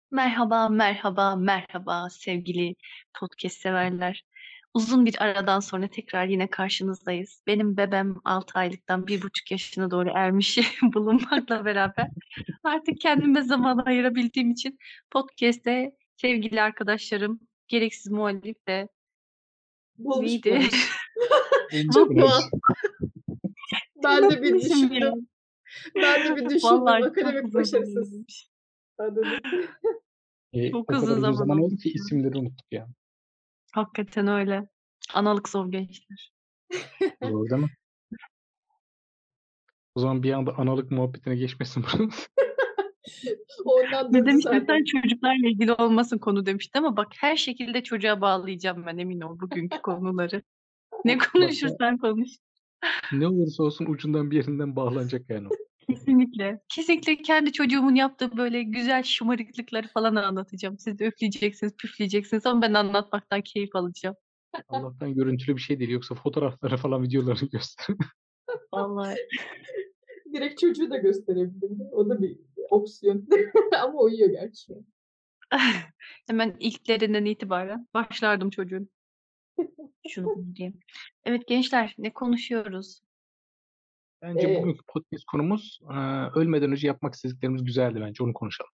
Merhaba, merhaba, merhaba sevgili podcast severler. Uzun bir aradan sonra tekrar yine karşınızdayız. Benim bebem 6 aylıktan 1,5 yaşına doğru ermiş bulunmakla beraber artık kendime zaman ayırabildiğim için podcast'te sevgili arkadaşlarım, gereksiz muhalif ve Bulmuş neydi? bulmuş. Bu Çok Bulmuşsunuz. doğal. Ben de bir unutmuşum ya. düşündüm. Ben de bir düşündüm. Vallahi çok Akademik uzun başarısız zamanmış. adını. Çok O kadar uzun uzun zaman zaman oldu olmuş ki ya. isimleri unuttuk ya. Hakikaten öyle. Analık zor gençler. Doğru değil mi? O zaman bir anda analık muhabbetine geçmesin burası. Ondan Ne durdu demiştin sen? zaten. Çocuklarla ilgili olmasın konu demişti ama bak her şekilde çocuğa bağlayacağım ben emin ol bugünkü konuları. Ne Bak ya, konuşursan konuş. ne olursa olsun ucundan bir yerinden bağlanacak yani o. Kesinlikle. Kesinlikle kendi çocuğumun yaptığı böyle güzel şımarıklıkları falan anlatacağım. Siz de üfleyeceksiniz, püfleyeceksiniz ama ben anlatmaktan keyif alacağım. Allah'tan görüntülü bir şey değil. Yoksa fotoğrafları falan videolarını göster. Vallahi. Direkt çocuğu da gösterebilirim. O da bir opsiyon. Ama uyuyor gerçi. Hemen ilklerinden itibaren başlardım çocuğun. Şunu bunu diye. Evet gençler ne konuşuyoruz? Bence Ee, bugünkü podcast konumuz ölmeden önce yapmak istediklerimiz güzeldi bence. Onu konuşalım.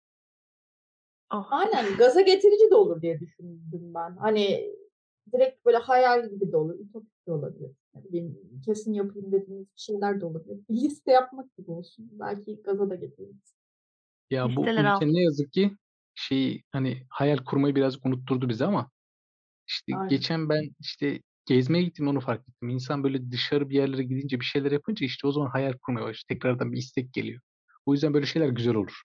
Oh. aynen gaza getirici de olur diye düşündüm ben. Hani direkt böyle hayal gibi de olur. Ütopik de olabilir. Ne bileyim, kesin yapayım dediğiniz şeyler de olabilir. Bir liste yapmak gibi olsun. Belki gaza da getirir. Ya bu Listeler ülke altı. ne yazık ki hani hayal kurmayı birazcık unutturdu bize ama işte Aynen. geçen ben işte gezmeye gittim onu fark ettim. İnsan böyle dışarı bir yerlere gidince bir şeyler yapınca işte o zaman hayal kurmaya başlıyor. Tekrardan bir istek geliyor. O yüzden böyle şeyler güzel olur.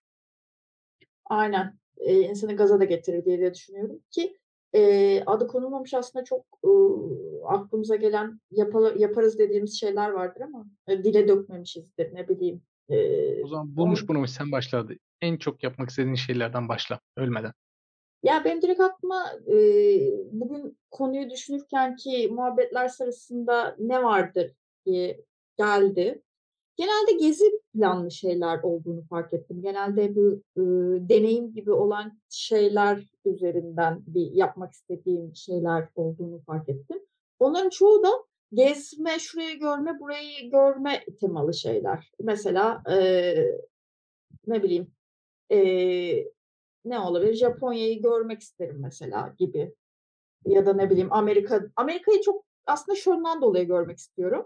Aynen. İnsanı gaza da getirir diye düşünüyorum ki adı konulmamış aslında çok aklımıza gelen yaparız dediğimiz şeyler vardır ama dile dökmemişizdir ne bileyim. O zaman bulmuş On, bunu sen başladı. En çok yapmak istediğin şeylerden başla ölmeden. ya benim direkt aklıma bugün konuyu düşünürken ki muhabbetler sırasında ne vardır diye geldi. Genelde gezi planlı şeyler olduğunu fark ettim. Genelde bu, deneyim gibi olan şeyler üzerinden bir yapmak istediğim şeyler olduğunu fark ettim. Onların çoğu da gezme, şurayı görme, burayı görme temalı şeyler. Mesela, ne bileyim, eee, ne olabilir? Japonya'yı görmek isterim mesela gibi ya da ne bileyim Amerika'yı çok aslında şundan dolayı görmek istiyorum.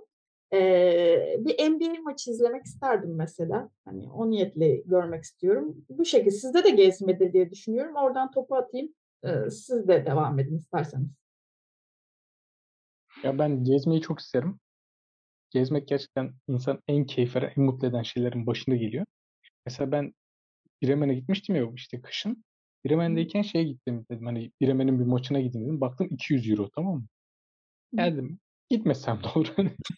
Bir NBA maçı izlemek isterdim mesela. Hani o niyetle görmek istiyorum. Bu şekilde sizde de gezmedir diye düşünüyorum. Oradan topu atayım. Siz de devam edin isterseniz. Ya ben gezmeyi çok isterim. Gezmek gerçekten insan en keyif veren, en mutlu eden şeylerin başında geliyor. Mesela ben Bremen'e gitmiştim ya işte kışın. Hı Bremen'deyken şeye gittim dedim hani Bremen'in bir maçına gideyim dedim. Baktım 200 euro, tamam mı? hı. Geldim. Gitmesem de olur.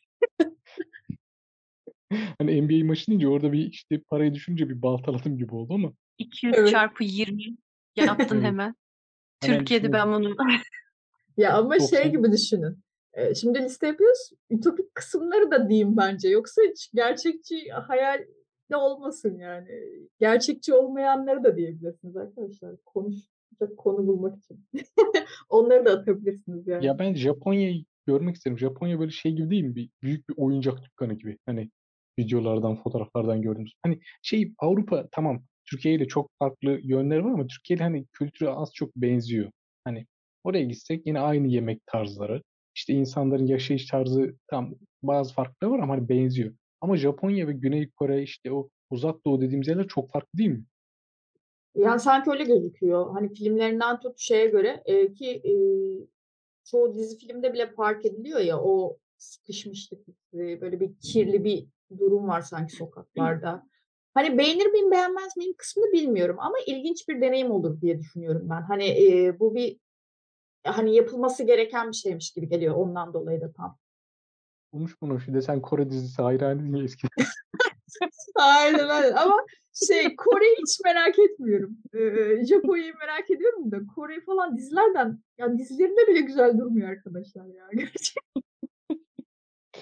Hani NBA maçı deyince orada bir işte parayı düşünce bir baltaladım gibi oldu ama 200 Evet. çarpı 20 yaptın evet, hemen. hemen Türkiye'de ben düşünüyorum. bunu Ya ama şey 90 gibi düşünün. Şimdi liste yapıyoruz. Ütopik kısımları da diyeyim bence. Yoksa hiç gerçekçi hayal de olmasın yani. Gerçekçi olmayanları da diyebilirsiniz arkadaşlar. Konuşacak konu bulmak için. Onları da atabilirsiniz yani. ya ben Japonya'yı görmek isterim. Japonya böyle şey gibi değil mi? Büyük bir oyuncak dükkanı gibi. Hani videolardan, fotoğraflardan gördüğümüz. Hani şey Avrupa tamam Türkiye ile çok farklı yönleri var ama Türkiye ile hani kültürü az çok benziyor. Hani oraya gitsek yine aynı yemek tarzları. İşte insanların yaşayış tarzı tam bazı farkları var ama hani benziyor. Ama Japonya ve Güney Kore işte o Uzak Doğu dediğimiz yerler çok farklı değil mi? Yani sanki öyle gözüküyor. Hani filmlerinden tut şeye göre ki çoğu dizi filmde bile fark ediliyor ya o sıkışmışlık böyle bir kirli bir durum var sanki sokaklarda. Hani beğenir miyim beğenmez miyim kısmını bilmiyorum ama ilginç bir deneyim olur diye düşünüyorum ben. Hani bu bir hani yapılması gereken bir şeymiş gibi geliyor ondan dolayı da tam. Bulmuş bir de sen Kore dizisi hayranı diye eskiden. Aynen aynen ama Kore'yi hiç merak etmiyorum. Japonya'yı merak ediyorum da Kore falan dizilerden ya dizilerinde bile güzel durmuyor arkadaşlar ya gerçekten.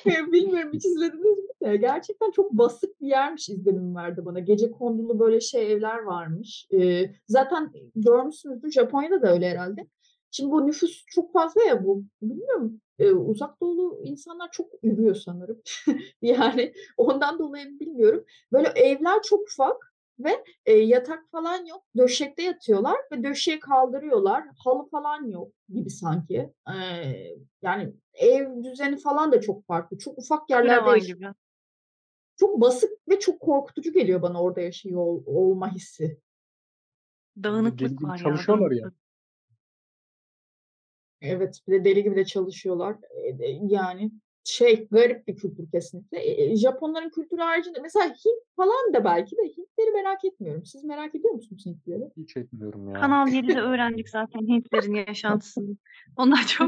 Bilmiyorum hiç izlediniz mi de gerçekten çok basık bir yermiş izlenim verdi bana. Gecekondulu böyle evler varmış. Zaten görmüşsünüzdür Japonya'da da öyle herhalde. Şimdi bu nüfus çok fazla ya bu. Bilmiyorum. Uzak Doğulu insanlar çok ürüyor sanırım. Yani ondan dolayı mı bilmiyorum. Böyle evler çok ufak ve yatak falan yok. Döşekte yatıyorlar ve döşeği kaldırıyorlar. Halı falan yok gibi sanki. Yani ev düzeni falan da çok farklı. Çok ufak yerlerde Karavan yaşıyor. gibi. Çok basık ve çok korkutucu geliyor bana orada yaşıyor olma hissi. Deli Dağınıklık gibi var ya, çalışıyorlar ya. dağınıklık. Evet, bir de deli gibi de çalışıyorlar. Yani garip bir kültür kesinlikle. Japonların kültürü haricinde mesela Hint falan da belki de Hintleri merak etmiyorum. Siz merak ediyor musunuz Hintleri? Hiç etmiyorum ya. Kanal 7'de öğrendik zaten Hintlerin yaşantısını. Ondan çok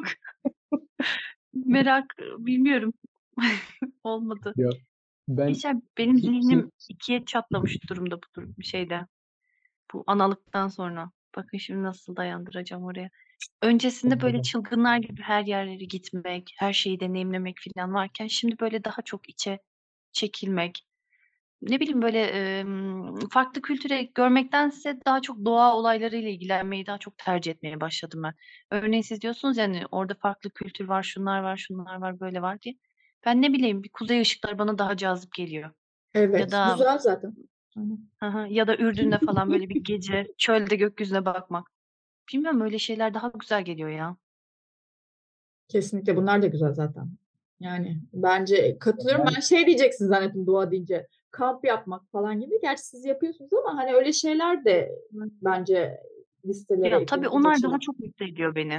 merak bilmiyorum. Olmadı. Ya ben Geçen benim Hint zihnim ikiye çatlamış durumda bu şeyde. Bu analıktan sonra. Bakın şimdi nasıl dayandıracağım oraya. Öncesinde böyle çılgınlar gibi her yerlere gitmek, her şeyi deneyimlemek falan varken şimdi böyle daha çok içe çekilmek. Ne bileyim böyle farklı kültüre görmektense daha çok doğa olaylarıyla ilgilenmeyi daha çok tercih etmeye başladım ben. Örneğin siz diyorsunuz yani orada farklı kültür var, şunlar var, şunlar var, böyle var diye. Ben ne bileyim bir kuzey ışıkları bana daha cazip geliyor. Ya Evet, da güzel zaten. Aynen. hı hı, ya da Ürdün'de falan böyle bir gece çölde gökyüzüne bakmak. Bilmiyorum öyle şeyler daha güzel geliyor ya. Kesinlikle bunlar da güzel zaten. Yani bence katılıyorum. ben Ben diyeceksin zannettim doğa deyince. Kamp yapmak falan gibi. Gerçi siz yapıyorsunuz ama hani öyle şeyler de bence listelere Ya tabii eklenebilecek onlar daha şeyler. çok mutlu ediyor beni.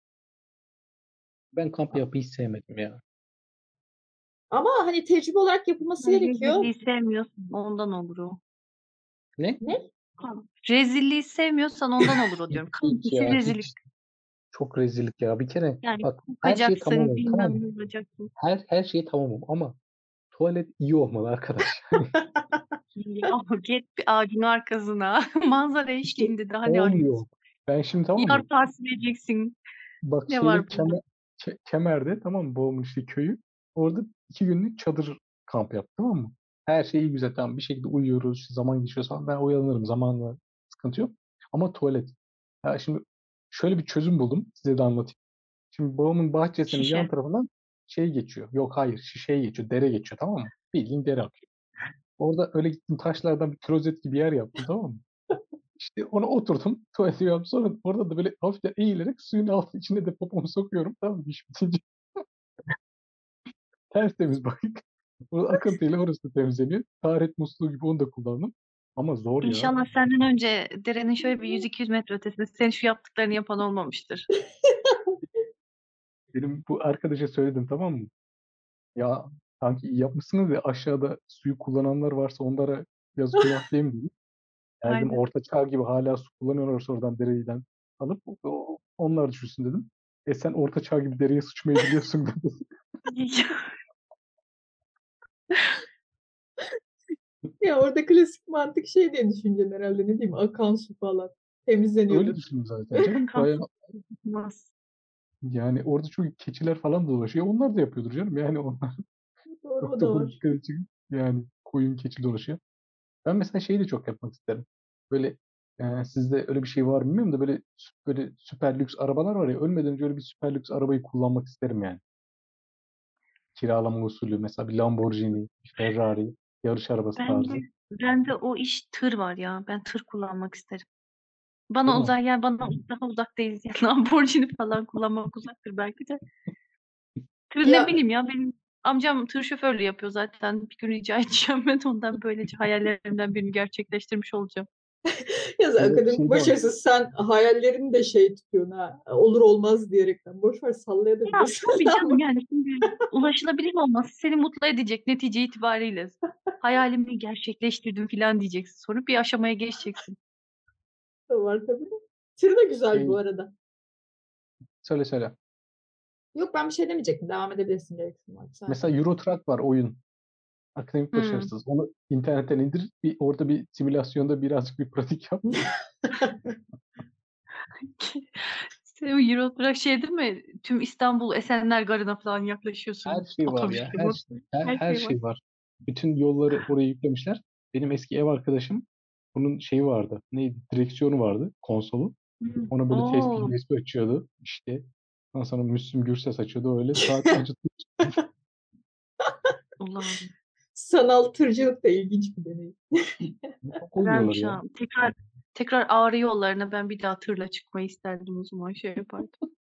ben kamp yapmayı hiç sevmedim ya. Ama hani tecrübe olarak yapılması Sen gerekiyor. rezilliği sevmiyorsun ondan olur o. Ne? Ne? Ha, rezilliği sevmiyorsan ondan olur o diyorum. Kamp Hiç işi ya rezillik. hiç. Çok rezillik ya. Bir kere Yani bak her şeye kokacaksın tamamım tamam bilmem mı? ne olacaksın. Her şeye tamamım ama tuvalet iyi olmalı arkadaş. Ya git bir ağacın arkasına. Manzara İşte eşliğinde daha ne olmuyor. arıyorsun? Ben şimdi tamam Yar mı? sileceksin. Bak Ne var bunda? Kemer'de tamam mı? Babamın işte köyü. Orada 2 günlük çadır kamp yaptı tamam mı? Her şey iyi güzel tamam. Bir şekilde uyuyoruz. İşte zaman geçiyor falan. Ben uyanırım. Zaman var. Sıkıntı yok. Ama tuvalet. Ya şimdi şöyle bir çözüm buldum. Size de anlatayım. Şimdi babamın bahçesinin yan Şişe. tarafından şey geçiyor. Yok hayır şişeye geçiyor. Dere geçiyor tamam mı? Bildiğin dere akıyor. Orada öyle gittim taşlardan bir klozet gibi yer yaptım tamam mı? İşte ona oturdum. Tuvaleti yaptım. Sonra orada da böyle hafiften eğilerek suyun altı içine de popomu sokuyorum. Tamam mı? İş bitince tertemiz bak. Orada akıntıyla orası da temizleniyor. Taharet musluğu gibi onu da kullandım. Ama zor ya. İnşallah senden önce derenin şöyle bir 100-200 metre ötesinde senin şu yaptıklarını yapan olmamıştır. Benim bu arkadaşa söyledim tamam mı? Ya sanki iyi yapmışsınız ya aşağıda suyu kullananlar varsa onlara yazık günah değil mi dedim. Yani dedim Aynen. orta çağ gibi hala su kullanıyorlarsa oradan dereden alıp onlar düşünsün dedim. Sen orta çağ gibi dereye sıçmayı biliyorsun dedi. Ya orada klasik mantık diye düşüneceksin herhalde ne diyeyim akan su falan Öyle temizleniyordur. düşündüm zaten canım. Bayağı Olmaz. yani orada çok keçiler falan dolaşıyor. Onlar da yapıyordur canım. Yani onlar Doğru çok o da da bunu var. dikkat edecek. Yani koyun keçi dolaşıyor. Ben mesela şeyi de çok yapmak isterim. Böyle sizde öyle bir şey var mı bilmiyorum da böyle süper lüks arabalar var ya ölmeden önce öyle bir süper lüks arabayı kullanmak isterim yani. Kiralama usulü mesela bir Lamborghini, bir Ferrari, yarış arabası Bende, tarzı. bende o iş tır var ya. Ben tır kullanmak isterim. Değil Bana mi? uzak bana daha uzak değil. Yani Lamborghini falan kullanmak uzaktır belki de. Tır ne Ya bileyim ya benim amcam tır şoförlüğü yapıyor zaten. Bir gün rica edeceğim ben ondan böylece hayallerimden birini gerçekleştirmiş olacağım. Ya Böyle akademik şey de var. başarısız sen hayallerini de tutuyorsun ha. Olur olmaz diyerekten. Boş ver Ya sallayabilirsin tabii ama. canım yani şimdi ulaşılabilir olması seni mutlu edecek netice itibariyle. Hayalimi gerçekleştirdim falan diyeceksin. Sonra bir aşamaya geçeceksin. Var tabii. Tır da güzel bu Şey, arada. söyle. Yok ben bir şey demeyecektim. Devam edebilirsin gereksin var. Sen Mesela Euro Truck var oyun. Akademik Hmm. başarısız. Onu internetten indir. Orada bir simülasyonda birazcık bir pratik yap. Sen o Euro Truck şey değil mi? tüm İstanbul Esenler Garı'na falan Her yaklaşıyorsun şey var ya. otobüsle. Her şey. Her Her şey var. şey var. Bütün yolları oraya yüklemişler. Benim eski ev arkadaşım bunun şeyi vardı. Neydi? Direksiyonu vardı. Konsolu. Onu böyle Oo, tespih açıyordu. İşte. Ondan sonra Müslüm Gürses açıyordu. Öyle saatlerce ulan Sanal tırcılık da ilginç bir deneyim. çok oynuyorlar güzelmiş ya. ha. Tekrar Ağrı yollarına ben bir daha tırla çıkmayı isterdim o zaman şey yapardım.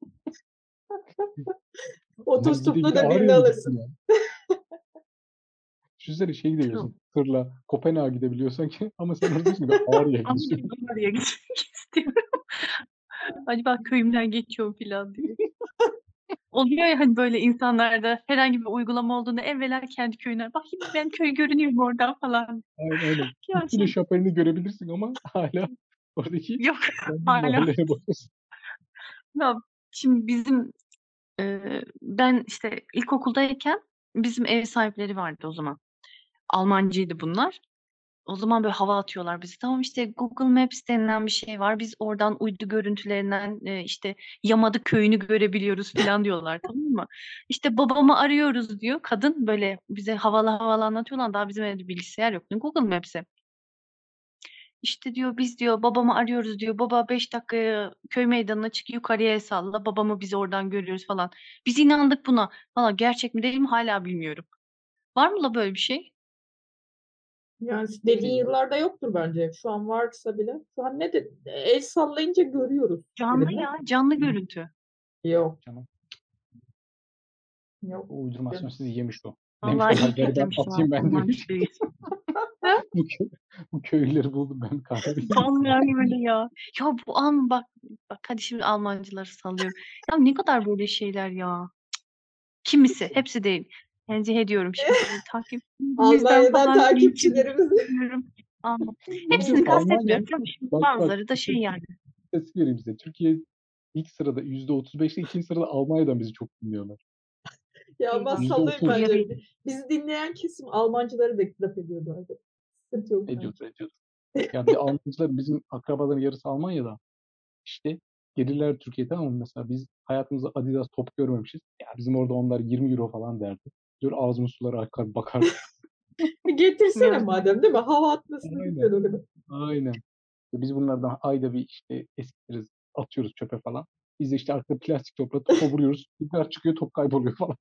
Ben gide Otostopla gide da birini Ağrı'ya mı gittim alırsın. ya? Düşünsene şey Tır. gidebiliyorsun. Tırla Kopenhag'a gidebiliyorsan ki ama sen orada diyorsun ki ben Ağrı'ya Ama gidiyorum. ben Ağrı'ya gitmek istiyorum. Acaba köyümden geçiyorum falan diye. Oluyor ya hani böyle insanlarda herhangi bir uygulama olduğunda evvela kendi köyüne bakayım ben köy görünüyor mu oradan falan. Aynen. Ya Üstüne şapelini görebilirsin ama hala oradaki yok kendi hala. mahallene bakıyorsun. Ya, şimdi bizim ben işte ilkokuldayken bizim ev sahipleri vardı o zaman. Almancıydı bunlar. O zaman böyle hava atıyorlar bizi. Tamam işte Google Maps denilen bir şey var. Biz oradan uydu görüntülerinden işte Yamadı köyünü görebiliyoruz falan diyorlar, tamam mı? İşte babamı arıyoruz diyor. Kadın böyle bize havalı havalı anlatıyorlar. Daha bizim evde bilgisayar yok. Google Maps'e. İşte diyor biz diyor babamı arıyoruz diyor. Baba 5 dakikaya köy meydanına çık yukarıya el salla. Babamı biz oradan görüyoruz falan. Biz inandık buna. Valla gerçek mi değil mi hala bilmiyorum. Var mı la böyle bir şey? Yani dediğin yıllarda yoktur bence. Şu an varsa bile. Şu an ne de el sallayınca görüyoruz Canlı birini. ya, canlı görüntü. Yok. Canım. Yok. O uydurmasyon sizi yemiş o. Demiş Vallahi ki ben iyi ki gariban eklemişim ha atayım ben Almanca demiş. bilgisi. Ha? Bu köylüleri buldum ben kahveyim. Vallahi öyle ya. Ya bu an bak hadi şimdi Almancıları sallıyorum. Ya ne kadar böyle şeyler ya. Kimisi, hepsi değil. Tenzih ediyorum şimdi böyle takipçimizden Almanya'dan falan linç takipçilerimiz. yiyorum. Ama Tabii canım hepsini Almanya kastetmiyorum. Tabii şimdi bak bazıları da şey yani. istatistik vereyim size. Türkiye ilk sırada %35'te ikinci sırada Almanya'dan bizi çok dinliyorlar. Ya ama Eyvah. sallayın %30 Uyarı. bence. Bizi dinleyen kesim Almancıları da laf ediyordu artık. Sıkıntı yok bence. ediyordur. Ya bir de Almancılar bizim akrabaların yarısı Almanya'da. İşte gelirler Türkiye'de ama mesela biz hayatımızda Adidas top görmemişiz. Ya bizim orada onlar 20 euro falan derdi. Diyor ağzımın suları akar bakardık. Getirsene Ya. madem değil mi? Hava atmasına Aynen. gitsen o kadar. Aynen. Biz bunlardan ayda bir işte eskitiriz, atıyoruz çöpe falan. Biz de işte arkada plastik topla topa vuruyoruz. Rüzgar çıkıyor top kayboluyor falan.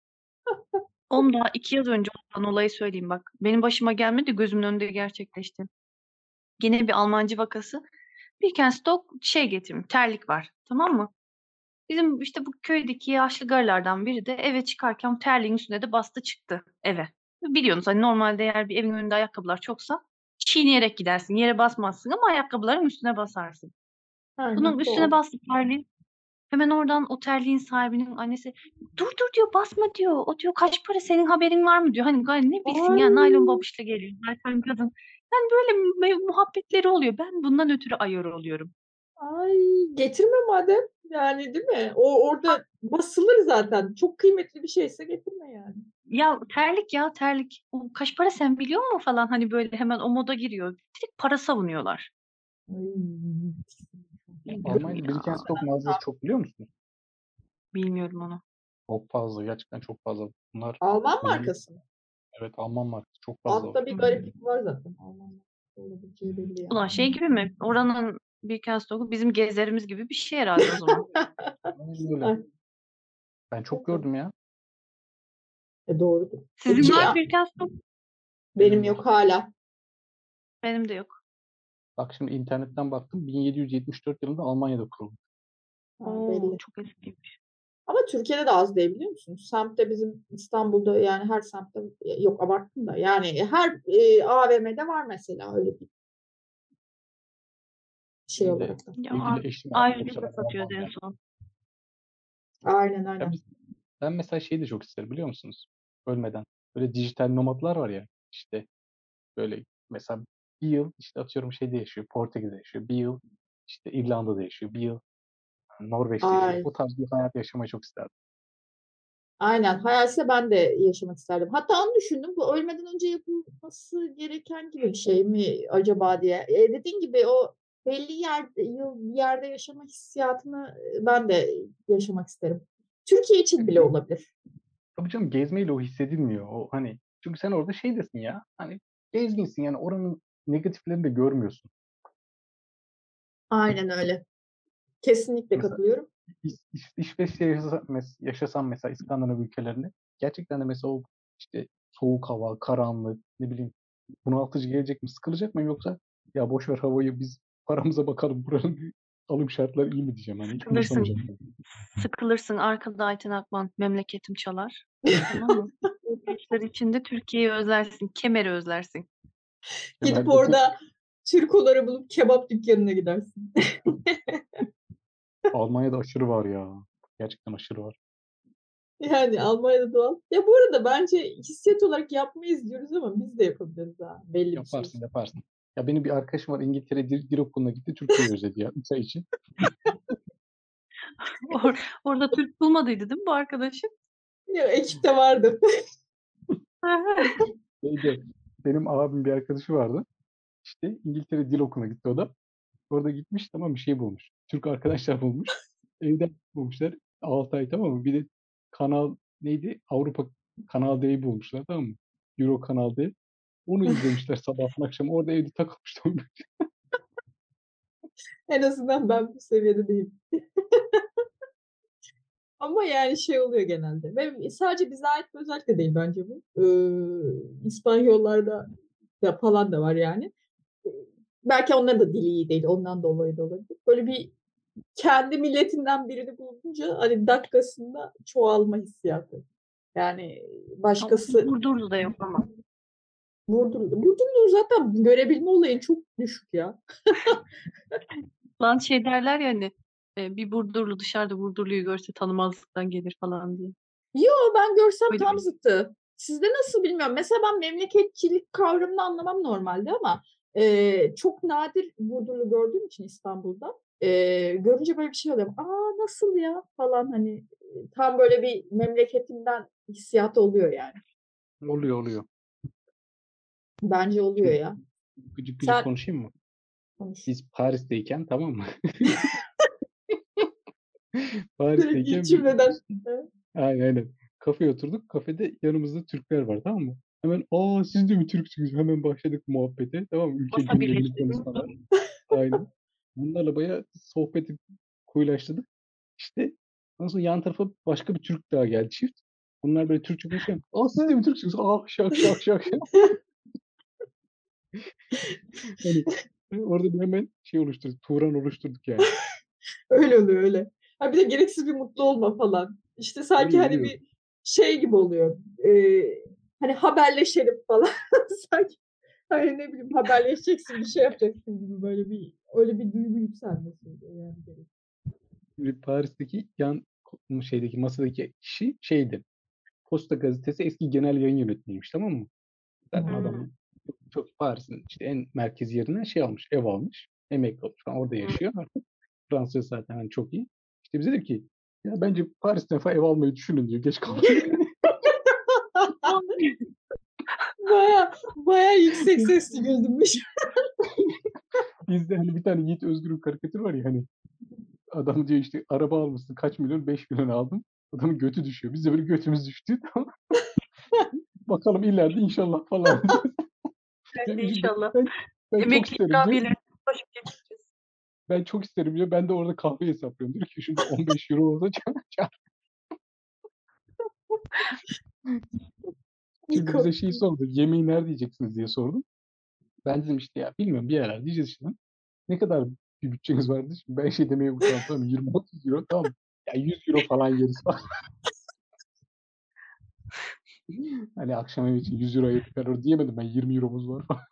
Oğlum daha 2 yıl önce olan olayı söyleyeyim bak. Benim başıma gelmedi gözümün önünde gerçekleşti. Yine bir Almancı vakası. Birkenstock şey getirmiş. Terlik var. Tamam mı? Bizim işte bu köydeki yaşlı garılardan biri de eve çıkarken terliğin üstüne de bastı çıktı eve. Biliyorsunuz hani normalde eğer bir evin önünde ayakkabılar çoksa çiğneyerek gidersin. Yere basmazsın ama ayakkabıların üstüne basarsın. Bunun Aynen üstüne doğru. bastı terliği. Hemen oradan o terliğin sahibinin annesi dur dur diyor basma diyor. O diyor kaç para senin haberin var mı diyor. Hani gayet ne bilsin Ay, ya naylon babışla geliyor. Zaten kadın. Yani böyle muhabbetleri oluyor. Ben bundan ötürü ayar oluyorum. ay getirme madem. Yani değil mi? O orada basılır zaten. Çok kıymetli bir şeyse getirme yani. Ya terlik ya terlik. O kaç para sen biliyor musun falan hani böyle hemen o moda giriyor. Direkt para savunuyorlar. Ay. Bilmiyorum Almanya'da ya. Birkenstock mağazası çok biliyor musunuz? Bilmiyorum onu. Çok fazla. Gerçekten çok fazla. Bunlar Alman milli. markası mı? Evet Alman markası. Çok fazla var. Altta bir Hmm. gariplik var zaten. Alman markası olabileceği belli yani. Ulan şey gibi mi? Oranın Birkenstock'u bizim gezerimiz gibi bir şey herhalde o zaman. Aynen öyle. Ay, Ben çok neyse. gördüm ya. Doğrudur. Sizin var Ya, Birkenstock? benim Benim var. yok hala. Benim de yok. Bak şimdi internetten baktım. 1774 yılında Almanya'da kurulmuş. Ha, Oo, belli. çok eskiymiş. Ama Türkiye'de de az değil biliyor musun? Semtte bizim İstanbul'da yani her semtte yok abarttım da yani her AVM'de var mesela öyle bir şey Benim de olarak da. Ya sevgili eşim ayrıca da arkadaşlar satıyordu en Almanya. son. Aynen Ya aynen. ben mesela şeyi de çok isterim biliyor musunuz? Ölmeden. Böyle dijital nomadlar var ya. İşte böyle mesela bir yıl işte atıyorum şeyde yaşıyor. Portekiz'de yaşıyor. Bir yıl işte İrlanda'da yaşıyor. Bir yıl Norveç'te yaşıyor. Ay, O tarz bir hayat yaşamayı çok isterdim. aynen. Hayalse ben de yaşamak isterdim. Hatta onu düşündüm. Bu ölmeden önce yapılması gereken gibi bir şey mi acaba diye. Dediğin gibi o belli yıl bir yerde yaşama hissiyatını ben de yaşamak isterim. Türkiye için bile olabilir. Tabii canım, gezmeyle o hissedilmiyor. O hani çünkü sen orada şeydesin ya. Hani gezginsin yani, oranın negatiflerini de görmüyorsun. Aynen öyle. Kesinlikle Mesela katılıyorum. İsveç'te yaşasam mesela, İskandinav ülkelerinde gerçekten de mesela o işte soğuk hava, karanlık, ne bileyim, bunaltıcı gelecek mi, sıkılacak mı, yoksa ya boş ver havayı, biz paramıza bakalım, buranın alım şartları iyi mi diyeceğim, hani hiç Sıkılırsın. umursamayacağım. Sıkılırsın. Arkada Ayten Akman memleketim çalar. Tamam mı? İsveçler içinde Türkiye'yi özlersin. Kemer'i özlersin. Gidip Kemer'deki orada Türkoları bulup kebap dükkanına gidersin. Almanya'da aşırı var ya. Gerçekten aşırı var. Yani Almanya'da doğal. Ya bu arada bence hissiyat olarak yapmayız diyoruz ama biz de yapabiliriz ha belli bir şey Yaparsın için. yaparsın. Ya benim bir arkadaşım var, İngiltere dil okuluna gitti, Türkiye'yi özledi ya 3 ay için. Orada Türk bulmadıydı değil mi bu arkadaşım? Ya ekipte vardı. Neydi? Benim abim bir arkadaşı vardı. İşte İngiltere dil okuluna gitti o da. Orada gitmiş, tamam, bir şey bulmuş. Türk arkadaşlar bulmuş. Evden bulmuşlar. 6 ay, tamam mı? Bir de kanal neydi? Avrupa Kanal D'yi bulmuşlar, tamam mı? Euro Kanal D. Onu izlemişler sabahtan akşam. Orada evde takılmışlar. En azından ben bu seviyede değilim. Ama yani şey oluyor genelde. Ve sadece bize ait bir özellik de değil bence bu. İspanyollarda da falan da var yani. Belki onların da dili iyi değil. Ondan dolayı da olabilir. Böyle bir kendi milletinden birini bulunca hani dakikasında çoğalma hissiyatı. Yani Ama başkası Burdur'da da yok ama. Burdurlu zaten görebilme olayı çok düşük ya. Lan şey derler ya hani bir Burdurlu dışarıda Burdurlu'yu görse tanımazlıktan gelir falan diye. Yo ben görsem Öyle tam bir zıttı. Sizde nasıl bilmiyorum. Mesela ben memleketçilik kavramını anlamam normalde ama çok nadir Burdurlu gördüğüm için İstanbul'da görünce böyle bir şey oluyor. Aa nasıl ya falan hani tam böyle bir memleketimden hissiyatı oluyor yani. Oluyor oluyor. Bence oluyor Şimdi ya. gıcık gıcık Sen konuşayım mı? konuş. Biz Paris'teyken, tamam mı? Direkt ilk Paris'teyken bir cümleden. aynen. Kafeye oturduk. Kafede yanımızda Türkler var, tamam mı? Hemen siz de mi Türksünüz? Hemen başladık muhabbete. Tamam mı? Ülke masa gündemini birleştirdim. konuşmalar. Aynen. Bunlarla bayağı sohbeti koyulaştırdık. İşte ondan sonra yan tarafa başka bir Türk daha geldi, çift. Bunlar böyle Türkçe konuşuyor. Siz de mi Türksünüz? Şak şak şak. Hani orada bir hemen şey oluşturduk. Turan oluşturduk yani. Öyle oluyor öyle. Ha bir de gereksiz bir mutlu olma falan. İşte sanki Oluyor hani oluyor. bir şey gibi oluyor. Hani haberleşelim falan. Sanki hani ne bileyim haberleşeceksin bir şey yapacaksın gibi böyle bir öyle bir duygu yükselmesi oluyor yani gerek. Şimdi Paris'teki şeydeki masadaki kişi şeydi. Posta Gazetesi eski genel yayın yönetmeniymiş, tamam mı? Zaten Hmm. adam çok Paris'in işte en merkezi yerine şey almış, ev almış. Emekli olmuş falan, orada yaşıyor artık. Fransız zaten hani çok iyi. İşte bize dedi ki ya bence Paris'ten falan ev almayı düşünün diyor. Geç kalmayın. Baya yüksek sesli güldürmüş. Bizde hani bir tane Yiğit Özgür'ün karikatürü var ya, hani adam diyor işte araba almışsın kaç milyon, 5 milyon aldım. Adamın götü düşüyor. Biz de böyle götümüz düştü. Tamam. Bakalım ileride inşallah falan diyor. Hadi inşallah. Ben çok Emekli isterim diyor. ikramiyeleri başıp geçeceğiz. Ben çok isterim diyor. Ben de orada kahve hesaplıyorum. Diyor ki şimdi 15 euro olsa çar. Çünkü bize şeyi sordu. Yemeği nerede yiyeceksiniz diye sordum. Ben dedim işte ya bilmiyorum, bir yerler diyeceğiz işte. Ne kadar bir bütçeniz vardı? Şimdi ben şey demeye utandım. Tamam 20-30 euro, tamam. Ya 100 euro falan yeriz falan. Hani akşam ev için 100 euroya çıkar diyemedim, ben 20 euromuz var falan.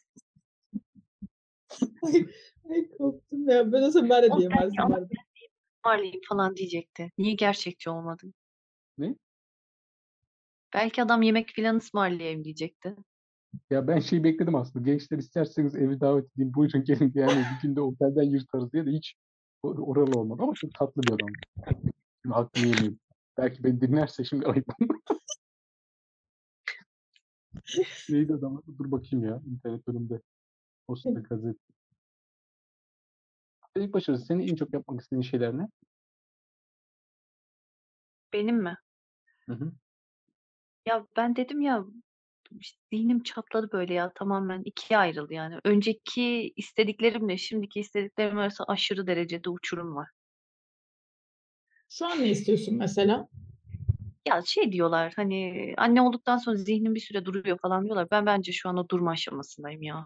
Ay, ay korktum ya. Ben olsam ben de O belki diyemezdim ama arada. ısmarlayayım falan diyecekti. Niye gerçekçi olmadın? Ne? Belki adam yemek falan ısmarlayayım diyecekti. Ya ben şey bekledim aslında. Gençler isterseniz evi davet edeyim. Buyurun gelin diye. Yani bir günde otelden yırtarız diye de hiç oralı olmadı. Ama çok tatlı bir adam. Şimdi hakkını yemeyeyim. Belki beni dinlerse şimdi ayıp. Neydi adam? Dur bakayım ya. İnternet önümde. Posta gazete. İlk başarısı. Senin en çok yapmak istediğin şeyler ne? Benim mi? Hı hı. Ya ben dedim ya işte zihnim çatladı böyle ya tamamen ikiye ayrıldı yani. Önceki istediklerimle şimdiki istediklerim arasında aşırı derecede uçurum var. Şu an ne istiyorsun mesela? Ya şey diyorlar hani anne olduktan sonra zihnin bir süre duruyor falan diyorlar. Ben bence şu an o durma aşamasındayım ya.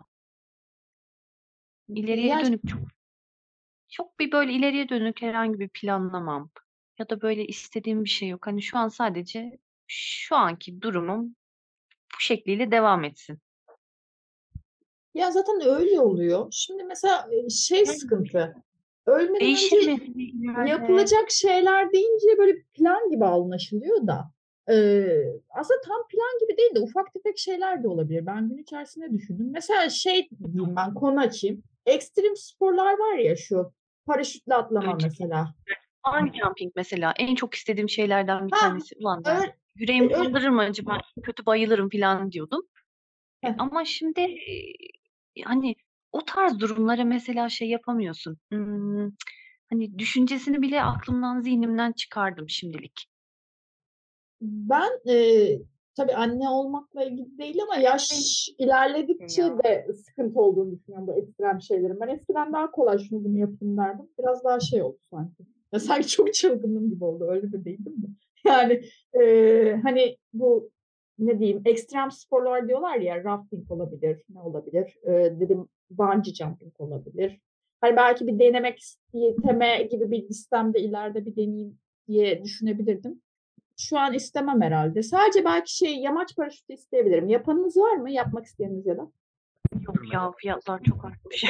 İleriye Ya dönük çok bir böyle ileriye dönük herhangi bir planlamam ya da böyle istediğim bir şey yok. Hani şu an sadece şu anki durumum bu şekliyle devam etsin. Ya zaten öyle oluyor. Şimdi mesela şey Yani sıkıntı. Ölmeden değişir önce mi hani ileride? yapılacak şeyler deyince böyle plan gibi anlaşılıyor da aslında tam plan gibi değil de ufak tefek şeyler de olabilir. Ben gün içerisinde düşündüm. Mesela şey diyeyim ben konu açayım. Ekstrem sporlar var ya şu paraşütle atlama Önce mesela. bungee jumping mesela en çok istediğim şeylerden bir Ha, tanesi. Ulan yani öyle, yüreğim kaldırır mı acaba? Kötü bayılırım falan diyordum. Ama şimdi hani o tarz durumlara mesela şey yapamıyorsun. Hani düşüncesini bile aklımdan, zihnimden çıkardım şimdilik. ben tabii anne olmakla ilgili değil ama Benim yaş ilerledikçe ya. de sıkıntı olduğunu düşünüyorum bu ekstrem şeylerin. Ben eskiden daha kolay şunu bunu yapayım derdim. Biraz daha şey oldu sanki. Ya sanki çok çılgınım gibi oldu. Öyle de değildim mi? Yani hani bu ne diyeyim ekstrem sporlar diyorlar ya rafting olabilir, ne olabilir? Dedim bungee jumping olabilir. Hani belki bir denemek isteme gibi bir listemde ileride bir deneyeyim diye düşünebilirdim. Şu an istemem herhalde. Sadece belki şey yamaç paraşütü isteyebilirim. Yapanınız var mı? Yapmak isteyeniniz ya da? Yok ya fiyatlar çok artmış.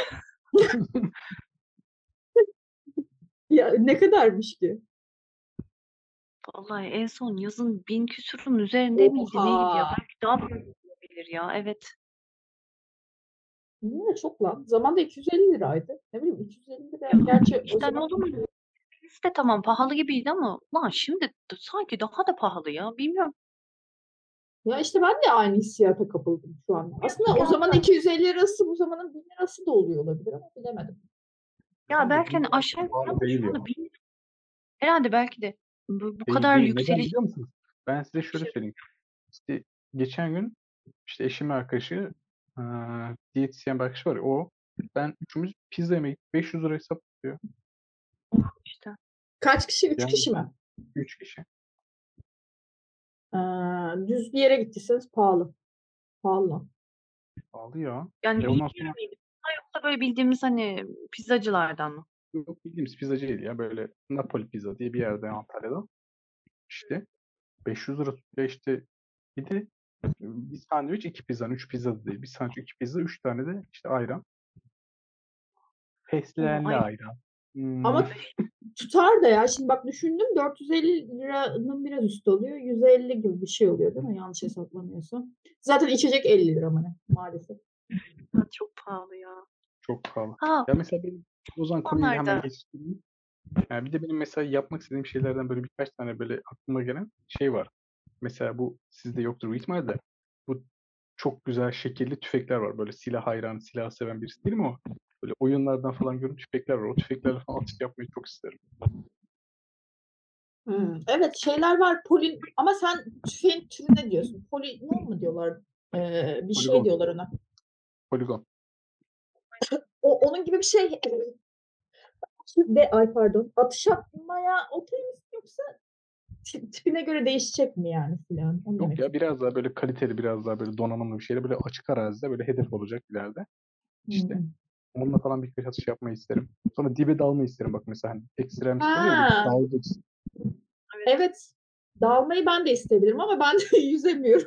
Ya ne kadarmış ki? Vallahi en son yazın 1000 küsurun üzerinde miydi neydi ya? Oha. Belki daha fazla olabilir ya. Evet. Niye çok lan? Zamanda 250 liraydı. Ne bileyim 250 lira. Ya Gerçi o işte hani zaman olur mu? Biz de tamam pahalı gibiydi ama lan şimdi sanki daha da pahalı ya. Bilmiyorum. ya işte ben de aynı hissiyata kapıldım şu an. Aslında o zaman 250 lirası bu zamanın 1000 lirası da oluyor olabilir ama bilemedim. Ya Bence belki hani 1000 lira aşağı yukarı pahalı ama değil şu ya. anda herhalde belki de bu Değil kadar değil. Neden yükseliş. biliyor musunuz? Ben size şöyle söyleyeyim. İşte geçen gün işte eşimin arkadaşı diyetisyen bir arkadaşı var ya, o ben üçümüz pizza yemeğe gittik. 500 lira hesap tutuyor. İşte. Kaç kişi? 3 Yani kişi mi? 3 kişi. Düz bir yere gittiyseniz pahalı. Pahalı. Pahalı ya. Yani Ondan 700 sonra miydi? Ha, yoksa böyle bildiğimiz hani pizzacılardan mı? yok bildiğimiz pizzacı değil ya. Böyle Napoli pizza diye bir yerde Antalya'da. İşte 500 lira tutuyor işte. Bir de bir sandviç 2 pizza. 3 pizza da değil. Bir sandviç 2 pizza. 3 tane de işte ayran. O Fesleğenli ay ayran. Hmm. Ama tutar da ya. Şimdi bak düşündüm 450 liranın biraz üstü oluyor. 150 gibi bir şey oluyor değil mi? Yanlış hesaplamıyorsam. Zaten içecek 50 lira mı ne? Maalesef. çok pahalı ya. Çok pahalı. Ha Ya mesela benim o zaman konuyu onlar hemen da geçtim. Yani bir de benim mesela yapmak istediğim şeylerden böyle birkaç tane böyle aklıma gelen şey var. Mesela bu sizde yoktur büyük ihtimalle de bu çok güzel şekilli tüfekler var. Böyle silah hayranı, silah seven birisi değil mi o? Böyle oyunlardan falan gördüğüm tüfekler var. O tüfeklerle falan atış yapmayı çok isterim. Evet şeyler var. Ama sen tüfeğin türüne diyorsun. Poligon mu diyorlar? Bir şey Poligon, diyorlar ona. poligon. Onun gibi bir şey. Ay pardon. Atış atmaya okey misin yoksa tipine göre değişecek mi yani filan? Onu Yok demek ya istiyorum. biraz daha böyle kaliteli, biraz daha böyle donanımlı bir şeyle böyle açık arazide böyle hedef olacak ileride. İşte Hmm. onunla falan birkaç atış yapmayı isterim. Sonra dibe dalmayı isterim. Bak mesela hani ekstrem spor ya bir Ha, dalgıç. evet. evet. Dalmayı ben de isteyebilirim ama ben de yüzemiyorum.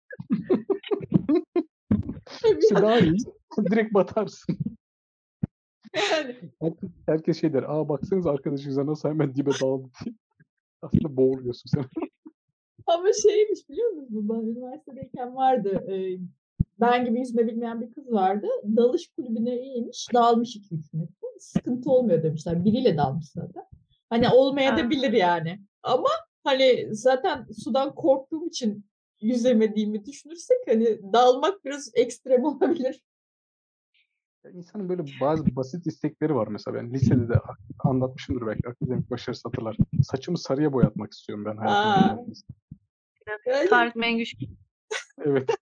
İşte daha iyi. Direkt batarsın. Yani. Herkes şey der. Aa baksanız arkadaşınıza nasıl hemen dibe daldı diye. Aslında boğuluyorsun sen. Ama şeymiş biliyor musunuz? Ben üniversitedeyken vardı. Ben gibi yüzme bilmeyen bir kız vardı. Dalış kulübüne iyiymiş. Dalmış 2-3 metre. Sıkıntı olmuyor demişler. Biriyle dalmış zaten. Hani Ha, olmayabilir yani. Ama hani zaten sudan korktuğum için yüzemediğimi düşünürsek hani dalmak biraz ekstrem olabilir. Ya insanın böyle bazı basit istekleri var mesela. Ben lisede de anlatmışımdır belki akademik başarısı hatırlar. Saçımı sarıya boyatmak istiyorum ben hayatım Aa, boyunca. yani Tarık Mengüç Evet.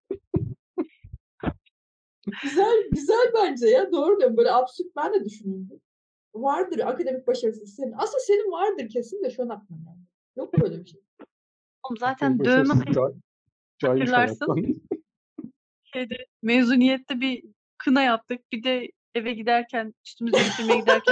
güzel bence ya. Doğru diyorum. Böyle absürt ben de düşünüyorum. Vardır akademik başarısı senin. Aslında senin vardır kesin de şu an aklıma geldi. Yok böyle bir şey. Oğlum Akademik zaten dövme başarısız caymış hatırlarsın. hayattan. Mezuniyette bir kına yaptık. Bir de eve giderken, üstümüzü değiştirmeye giderken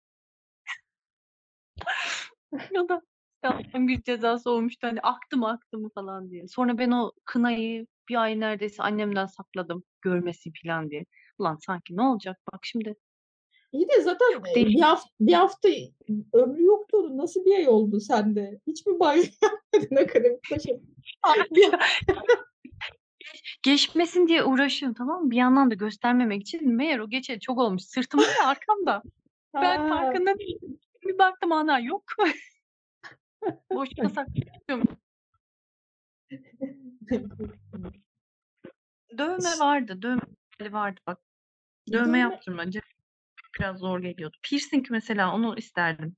o da bir cezası olmuştu. Hani aktı mı falan diye. Sonra ben o kınayı bir ay neredeyse annemden sakladım. Görmesin falan diye. Ulan sanki ne olacak? Bak şimdi İyi de zaten çok değişik. bir hafta ömrü yoktu onun. Nasıl bir ay oldu sende? Hiç mi banyo yapmadın akademik başarı? Bir, Geçmesin diye uğraşıyorum, tamam mı? Bir yandan da göstermemek için. Meğer o geçeli çok olmuş. Sırtımda ve arkamda. Ben ha. farkında değilim. Bir baktım ana yok. Boşuna saklıyorum. Dövme vardı. Dövme vardı bak. Dövme Dövme, yaptırınca biraz zor geliyordu. Piercing mesela onu isterdim.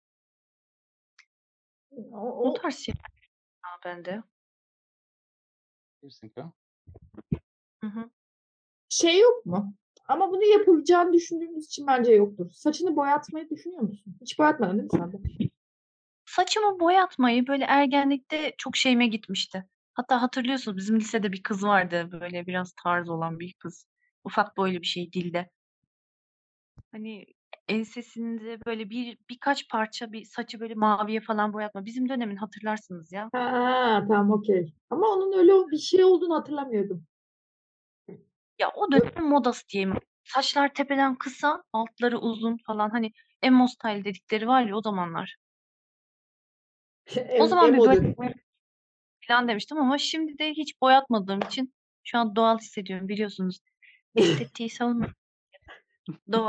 O o tarz şey bende. Kesinlikle. Hı hı. şey yok mu? Ama bunu yapılacağını düşündüğümüz için bence yoktur. Saçını boyatmayı düşünüyor musun? Hiç boyatmadın değil mi sen de? Saçımı boyatmayı böyle ergenlikte çok şeyime gitmişti. Hatta hatırlıyorsunuz bizim lisede bir kız vardı, böyle biraz tarz olan bir kız. Ufak boylu bir şey, dilde. Hani ensesinde böyle birkaç parça bir saçı böyle maviye falan boyatma. Bizim dönemin, hatırlarsınız ya. Ha, tamam okey. Ama onun öyle bir şey olduğunu hatırlamıyordum. Ya o dönem modası diyeyim. Saçlar tepeden kısa, altları uzun falan. Hani emo style dedikleri var ya o zamanlar. O zaman bir Emo böyle dedim. falan demiştim ama şimdi de hiç boyatmadığım için şu an doğal hissediyorum, biliyorsunuz. Estetiği savunmuyorum. Doğal.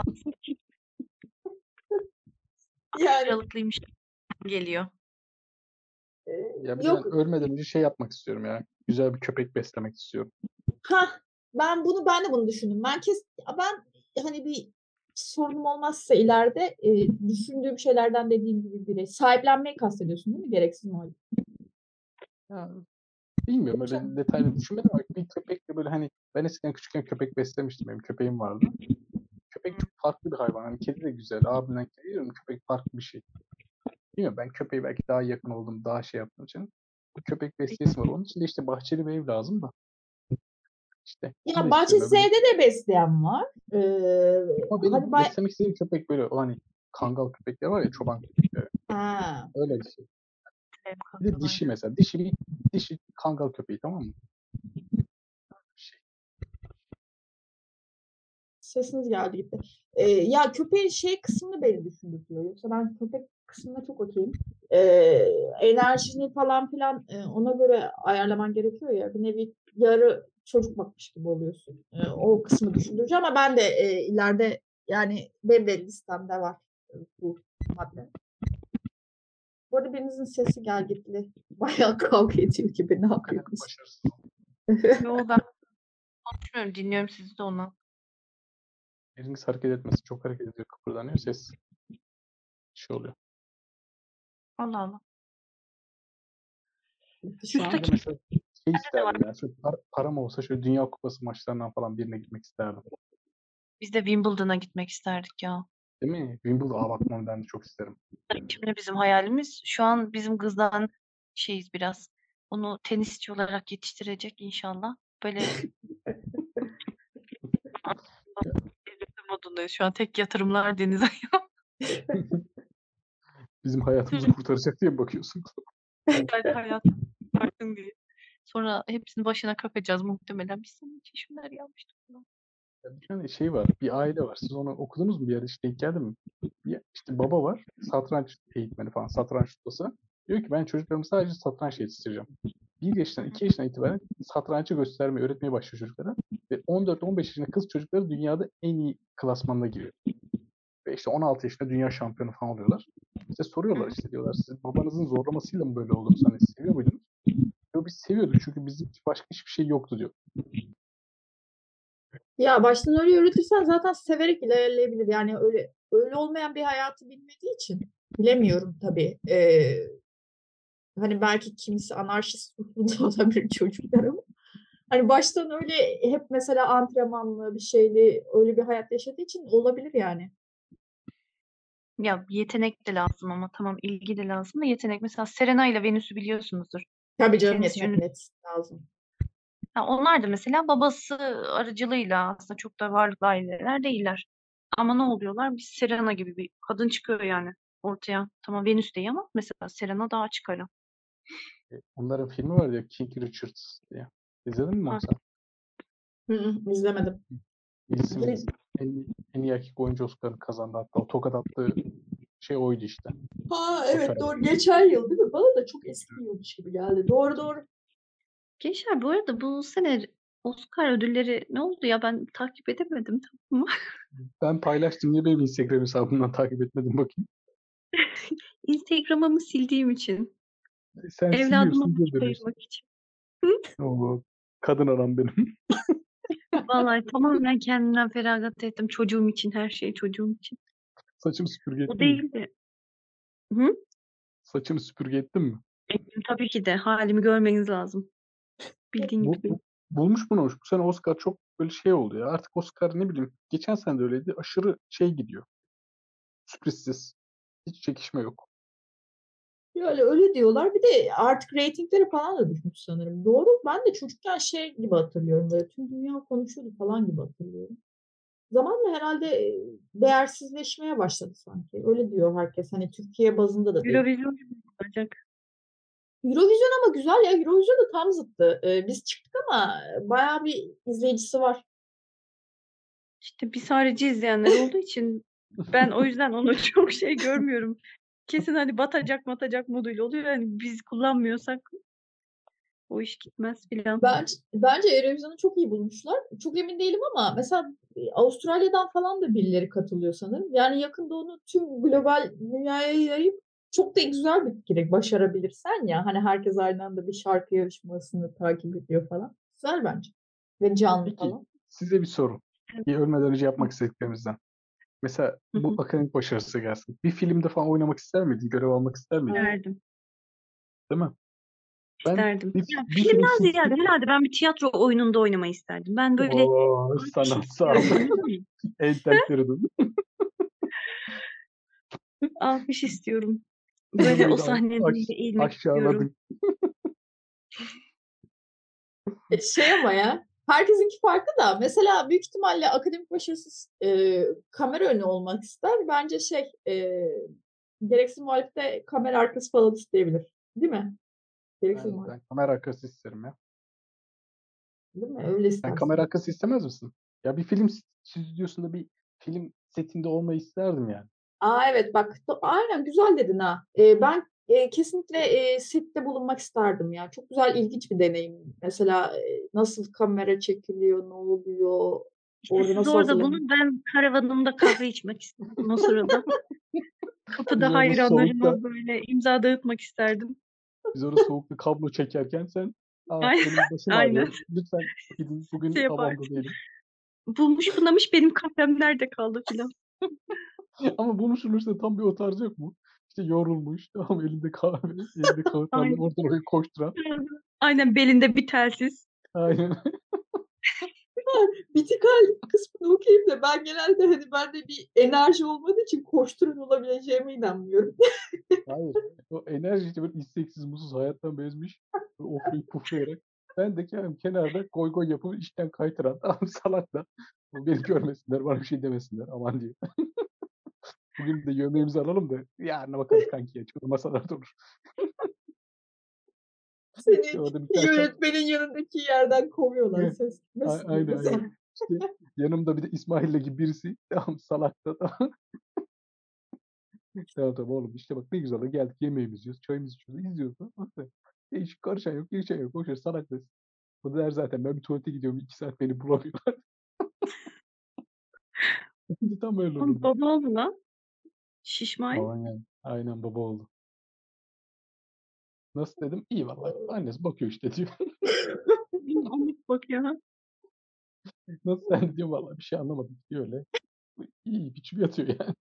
Yani Aralıklıymış geliyor. Ya bir de yok. ben ölmeden önce şey yapmak istiyorum ya. Güzel bir köpek beslemek istiyorum. Ha, ben de bunu düşündüm. Ben hani bir sorunum olmazsa ileride düşündüğüm şeylerden dediğim gibi biri. Sahiplenmeyi kastediyorsun değil mi? Gereksiz mi? Ya, bilmiyorum Yoksa öyle detaylı düşünmedim ama bir köpekle böyle hani ben eskiden küçükken köpek beslemiştim. Benim köpeğim vardı. Köpek çok farklı bir hayvan. Hani kedi de güzel. Abimden kedi diyorum. Köpek farklı bir şey. Bilmiyorum ben köpeği belki daha yakın oldum. Daha şey yaptığım için. Bir köpek besleyesi var. Onun için de işte bahçeli bir ev lazım da. İşte onu da ya istiyorum. Öyle. Bahçeşehir'de de besleyen var. Ama Hani benim beslemek istediğim köpek böyle o hani kangal köpekler var ya çoban köpekleri. ha, Öyle bir şey. Ev Bir de kankalar dişi ya. mesela. Dişi kangal köpeği tamam mı? Şey. sesiniz geldi gitti. Ya köpeğin şey kısmını beni düşündürtüyor. Yoksa ben köpek kısmına çok okeyim. Ee, enerjini falan filan ona göre ayarlaman gerekiyor ya. Bir nevi yarı çocuk bakmış gibi oluyorsun. O kısmı düşündürücü ama ben de ileride yani benim de listemde var bu madde. Bu arada birinizin sesi gelgitli. Bayağı kavga ediyor gibi. Ne Akademik yapıyorsunuz? başarısız. Yo, ben konuşmuyorum, dinliyorum sizi de ona. Biriniz hareket etmesi çok hareket ediyor. Kıpırdanıyor ses. Şey oluyor. Allah Allah. Şu Ben an. de Üstteki mesela şey de var. isterdim ya. Şöyle param olsa şöyle Dünya Kupası maçlarından falan birine gitmek isterdim. Biz de Wimbledon'a gitmek isterdik ya. Değil mi? Wimbledon. Aa bak onu ben de çok isterim. Şimdi bizim hayalimiz, şu an bizim kızdan şeyiz biraz. Onu tenisçi olarak yetiştirecek inşallah. Böyle modundayız. Şu an tek yatırımlar deniz ayağı. Bizim hayatımızı kurtaracak diye mi bakıyorsun? Yani hayat farkın diye. Sonra hepsini başına kakacağız muhtemelen. Biz senin için şunları yapmıştık falan. Bir tane şey var. Bir aile var. Siz onu okudunuz mu bir yerde? İşte denk geldi mi? Bir, işte baba var. Satranç eğitmeni falan. Satranç ustası. Diyor ki ben çocuklarımı sadece satranç yetiştireceğim. 1 yaşından 2 yaşından itibaren satrancı göstermeyi, öğretmeye başlıyor çocuklara. Ve 14-15 yaşında kız çocukları dünyada en iyi klasmanına giriyor. Ve işte 16 yaşında dünya şampiyonu falan oluyorlar. İşte soruyorlar işte diyorlar siz babanızın zorlamasıyla mı böyle oldunuz? Hani seviyor muydunuz? Diyor biz seviyorduk çünkü bizim başka hiçbir şey yoktu diyor. Ya baştan öyle öğretirsen zaten severek ilerleyebilir. Yani öyle olmayan bir hayatı bilmediği için bilemiyorum tabii. Hani belki kimisi anarşist ruhunda olabilir çocuklar ama hani baştan öyle hep mesela antrenmanlı bir şeyli öyle bir hayat yaşadığı için olabilir yani. Ya yetenek de lazım ama tamam ilgi de lazım da yetenek. Mesela Serena ile Venüs'ü biliyorsunuzdur. Tabii canım Tenisçi yetenek ünlü. net lazım. Ha, onlar da mesela babası aracılığıyla aslında çok da varlıklı aileler değiller. Ama ne oluyorlar? Bir Serena gibi bir kadın çıkıyor yani ortaya. Tamam Venüs değil ama mesela Serena daha çıkarı. Onların filmi var ya, King Richards diye. İzledin mi onu Ha, sen? İzlemedim. Will Smith en iyi erkek oyuncu Oscar'ını kazandı hatta. O tokat attığı şey oydu işte. Ha O evet taraf. doğru. Geçen yıl değil mi? Bana da çok eski yılmış gibi geldi. Doğru doğru. gençler bu arada bu sene Oscar ödülleri ne oldu ya ben takip edemedim tamam mı? Ben paylaştım. Niye benim Instagram hesabımdan takip etmedim bakayım. Instagram'ımı sildiğim için. Sen Evladıma siliyorsun, vakit gönderiyorsun. ayırmak için. Hı? O kadın adam benim. Vallahi tamamen kendimden feragat ettim. Çocuğum için her şey çocuğum için. Saçımı süpürge O ettin mi? değil de. Hı? Saçımı süpürge ettin mi? Tabii ki de halimi görmeniz lazım. Bildiğin gibi değil. Bulmuş bunu olmuş. Bu sene Oscar çok böyle şey oldu ya. Artık Oscar ne bileyim. Geçen sene de öyleydi. Aşırı şey gidiyor. Sürprizsiz. Hiç çekişme yok. Ya öyle diyorlar. Bir de artık reytingleri falan da düşmüş sanırım. Doğru. Ben de çocukken şey gibi hatırlıyorum. Böyle tüm dünya konuşuyordu falan gibi hatırlıyorum. Zamanla herhalde değersizleşmeye başladı sanki. Öyle diyor herkes. Hani Türkiye bazında da değil. Eurovision olacak. Eurovision ama güzel ya. Eurovision da tam zıttı. Biz çıktık ama bayağı bir izleyicisi var. İşte biz harici izleyenler olduğu için ben o yüzden onu çok şey görmüyorum. Kesin hani batacak moduyla oluyor. Yani biz kullanmıyorsak o iş gitmez filan. Bence Eurovision'u çok iyi bulmuşlar. Çok emin değilim ama mesela Avustralya'dan falan da birileri katılıyor sanırım. Yani yakında onu tüm global dünyaya yayıp çok da güzel bir fikir başarabilirsen ya. Hani herkes aynı anda bir şarkı yarışmasını takip ediyor falan. Güzel bence. Ve canlı Peki falan. size bir soru. Bir ölmeden önce yapmak istediklerimizden. Mesela Hı bu hı. akademik başarısı gelsin. Bir filmde falan oynamak ister miydin? Görev almak ister miydin? İsterdim. Değil mi? Ben İsterdim. Ya bir film filmden seçtim. ziyade herhalde ben bir tiyatro oyununda oynamayı isterdim. Ben böyle Oo, alkış sanatsal. istiyorum anladın mı? Entelleri duydum. Alkış istiyorum. Böyle o Burayı da sahnenin önünde eğilmek istiyorum. aşağıladın. Şey ama ya herkesinki farklı da mesela büyük ihtimalle akademik başarısız kamera önü olmak ister. Bence gereksiz muhalifte kamera arkası falan isteyebilir. Değil mi? Gereksiz muhalif. Ben kamera arkası isterim ya. Değil mi? Öyle Sen kamera istersin. arkası istemez misin? Ya bir film stüdyosunda bir film setinde olmayı isterdim yani. Aa evet bak aynen güzel dedin ha. Ben kesinlikle sette bulunmak isterdim ya. Çok güzel ilginç bir deneyim. Mesela nasıl kamera çekiliyor, ne oluyor, İşte orada siz nasıl orada hazırlanıyor. bulun. Ben karavanımda kahve içmek isterdim o sırada. Biz Kapıda orada soğukta hayranlarıma böyle imza dağıtmak isterdim. Biz orada soğukta kablo çekerken sen Aynen. benim başım Aynen. ağrıyor. Lütfen gidin, bugün Şey havamda yaparsın. değilim. Bulmuş bunamış benim kahvem nerede kaldı filan. Ama bunu düşünürse tam bir o tarz yok mu? İşte yorulmuş, tamam, elinde kahve, elinde kağıtlarla Aynen. oradan oraya koşturan. Aynen belinde bir telsiz. Aynen. Bitik hal kısmını okuyayım da ben genelde hani bende bir enerji olmadığı için koşturun olabileceğime inanmıyorum. Hayır. O enerji işte böyle isteksiz, mutsuz, hayattan bezmiş. Böyle oflayıp puflayarak. Ben de kenarda goy goy yapıp işten kaytıran tamam, salak da. Bu beni görmesinler, bana bir şey demesinler aman diye. Bugün de yemeğimizi alalım da yarına bakarız kanki ya. Şurada masalarda olur. Seni Orada bir tane yönetmenin yanındaki yerden kovuyorlar Evet, ses gitmesin diye aynen aynen. mesela. İşte yanımda bir de İsmail'le gibi birisi. Tamam, salak da tamam. Tamam tamam oğlum, işte bak ne güzel oldu. Geldik, yemeğimizi yiyoruz, çayımızı içiyoruz, izliyoruz. Bak be. Hiç karışan yok, girişen yok. Boşver, salak desin. Bu der zaten, ben bir tuvalete gidiyorum, 2 saat beni bulamıyorlar. Şimdi tam öyle Oğlum olurdu. baba oldu lan. Şişman. Aynen. Aynen baba oldu. Nasıl dedim? İyi vallahi. Annesi bakıyor işte diyor. Anlık bak ya. Nasıl sen diyor valla bir şey anlamadım diyor öyle. İyi biçim yatıyor yani.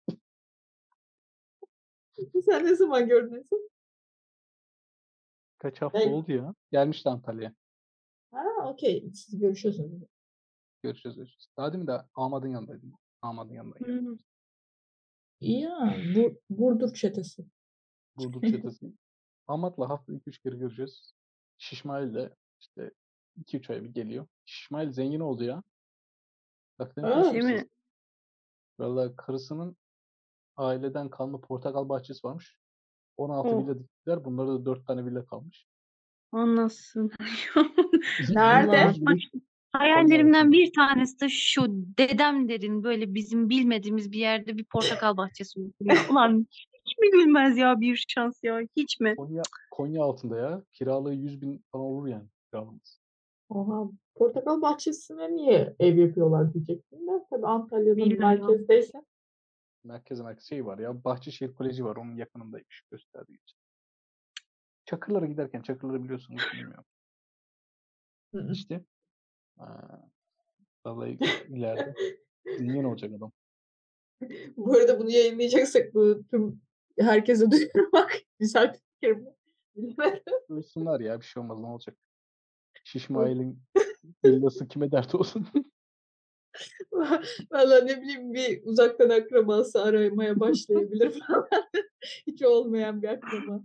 Sen ne zaman gördün en son? Kaç hafta Yani, oldu ya. Gelmişti Antalya'ya. okey. Siz görüşüyorsunuz. Görüşürüz görüşürüz. Daha demin de Ahmet'in yanındaydım. Ahmet'in yanına geldim. Hmm. İyi ya. Burdur çetesi. Burdur çetesi. Ahmet'le haftada 2-3 kere görüşeceğiz. Şişmail de işte 2-3 ay bir geliyor. Şişmail zengin oldu ya. Bak ne Aa, Değil şaşırırsınız. mi? Valla karısının aileden kalma portakal bahçesi varmış. 16 Oh, villa diktiler. Bunlarda da 4 tane villa kalmış. anlasın. nerede? 100 Bak, villa Konya hayallerimden altında. bir tanesi de şu dedemlerin böyle bizim bilmediğimiz bir yerde bir portakal bahçesi olsun ya. Ulan hiç mi gülmez ya bir şans ya? Hiç mi? Konya altında ya. Kiralığı 100.000 falan olur yani kiralamız. Oha. Portakal bahçesine niye ev yapıyorlar diyecektim de. Tabii Antalya'nın Bilmiyorum. merkezdeyse. Merkez şey var ya. Bahçeşehir Koleji var. Onun yakınındaymış gösterdiği için. Çakırlara giderken Çakırları biliyorsunuz bilmiyorum. Hı hı. İşte vallahi ileride zengin olacak adam. Bu arada bunu yayınlayacaksak bu tüm herkese duyurmak güzel bir fikir mi? Bilemedim. Duysunlar ya bir şey olmaz ne olacak. Şişmail'in villası kime dert olsun. Valla ne bileyim bir uzaktan akrabası aramaya başlayabilir falan. Hiç olmayan bir akraba.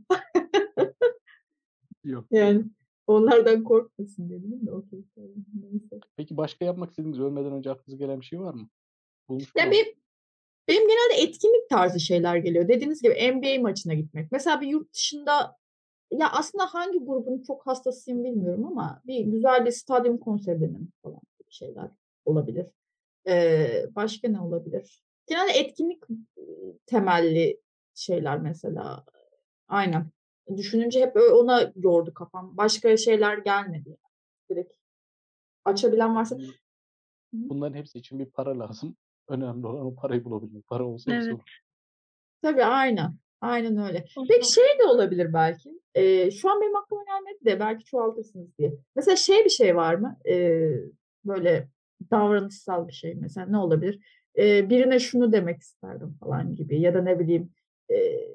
Yok. Yani onlardan korkmasın dedim de okey. Tamam, neyse. Peki başka yapmak istediğiniz ölmeden önce aklınıza gelen bir şey var mı? Bulmuş Ya bulun. benim genelde etkinlik tarzı şeyler geliyor. Dediğiniz gibi NBA maçına gitmek. Mesela bir yurt dışında ya aslında hangi grubun çok hastasıyım bilmiyorum ama bir güzel bir stadyum konserlerinin falan gibi şeyler olabilir. Başka ne olabilir? Genelde etkinlik temelli şeyler mesela. Aynen. Düşününce hep ona yordu kafam. Başka şeyler gelmedi. Direkt açabilen varsa. Hı. Bunların hepsi için bir para lazım. Önemli olan o parayı bulabilmek. Para olsa hepsi Evet. olur. Tabii aynen. Aynen öyle. Peki Allah. şey de olabilir belki. Şu an benim aklıma gelmedi de belki çoğaltırsınız diye. Mesela bir şey var mı? Böyle davranışsal bir şey mesela ne olabilir? Birine şunu demek isterdim falan gibi ya da ne bileyim e,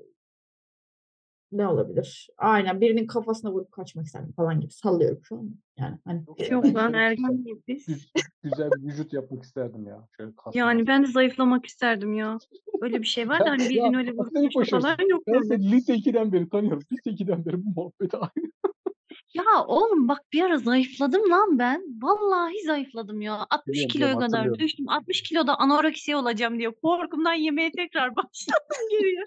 ne olabilir? Aynen birinin kafasına vurup kaçmak isterdim falan gibi sallıyorum şu an. Yani hani Yok ya Yok ben lan şöyle ergen gibiyiz. güzel bir vücut yapmak isterdim ya. Şöyle kaslı Yani maslı. ben de zayıflamak isterdim ya. Öyle bir şey var da hani Ya birinin öyle bak vurup sen hiç kaçma boşuyorsun. falan yok Ben öyle. seni lise 2'den beri tanıyorum. Lise 2'den beri bu muhabbeti aynı. Ya oğlum bak bir ara zayıfladım lan ben. Vallahi zayıfladım ya. 60 Biliyorum biliyorum kiloya kadar hatırlıyorum. düştüm. 60 kiloda anoreksiye olacağım diye korkumdan yemeğe tekrar başladım geriye.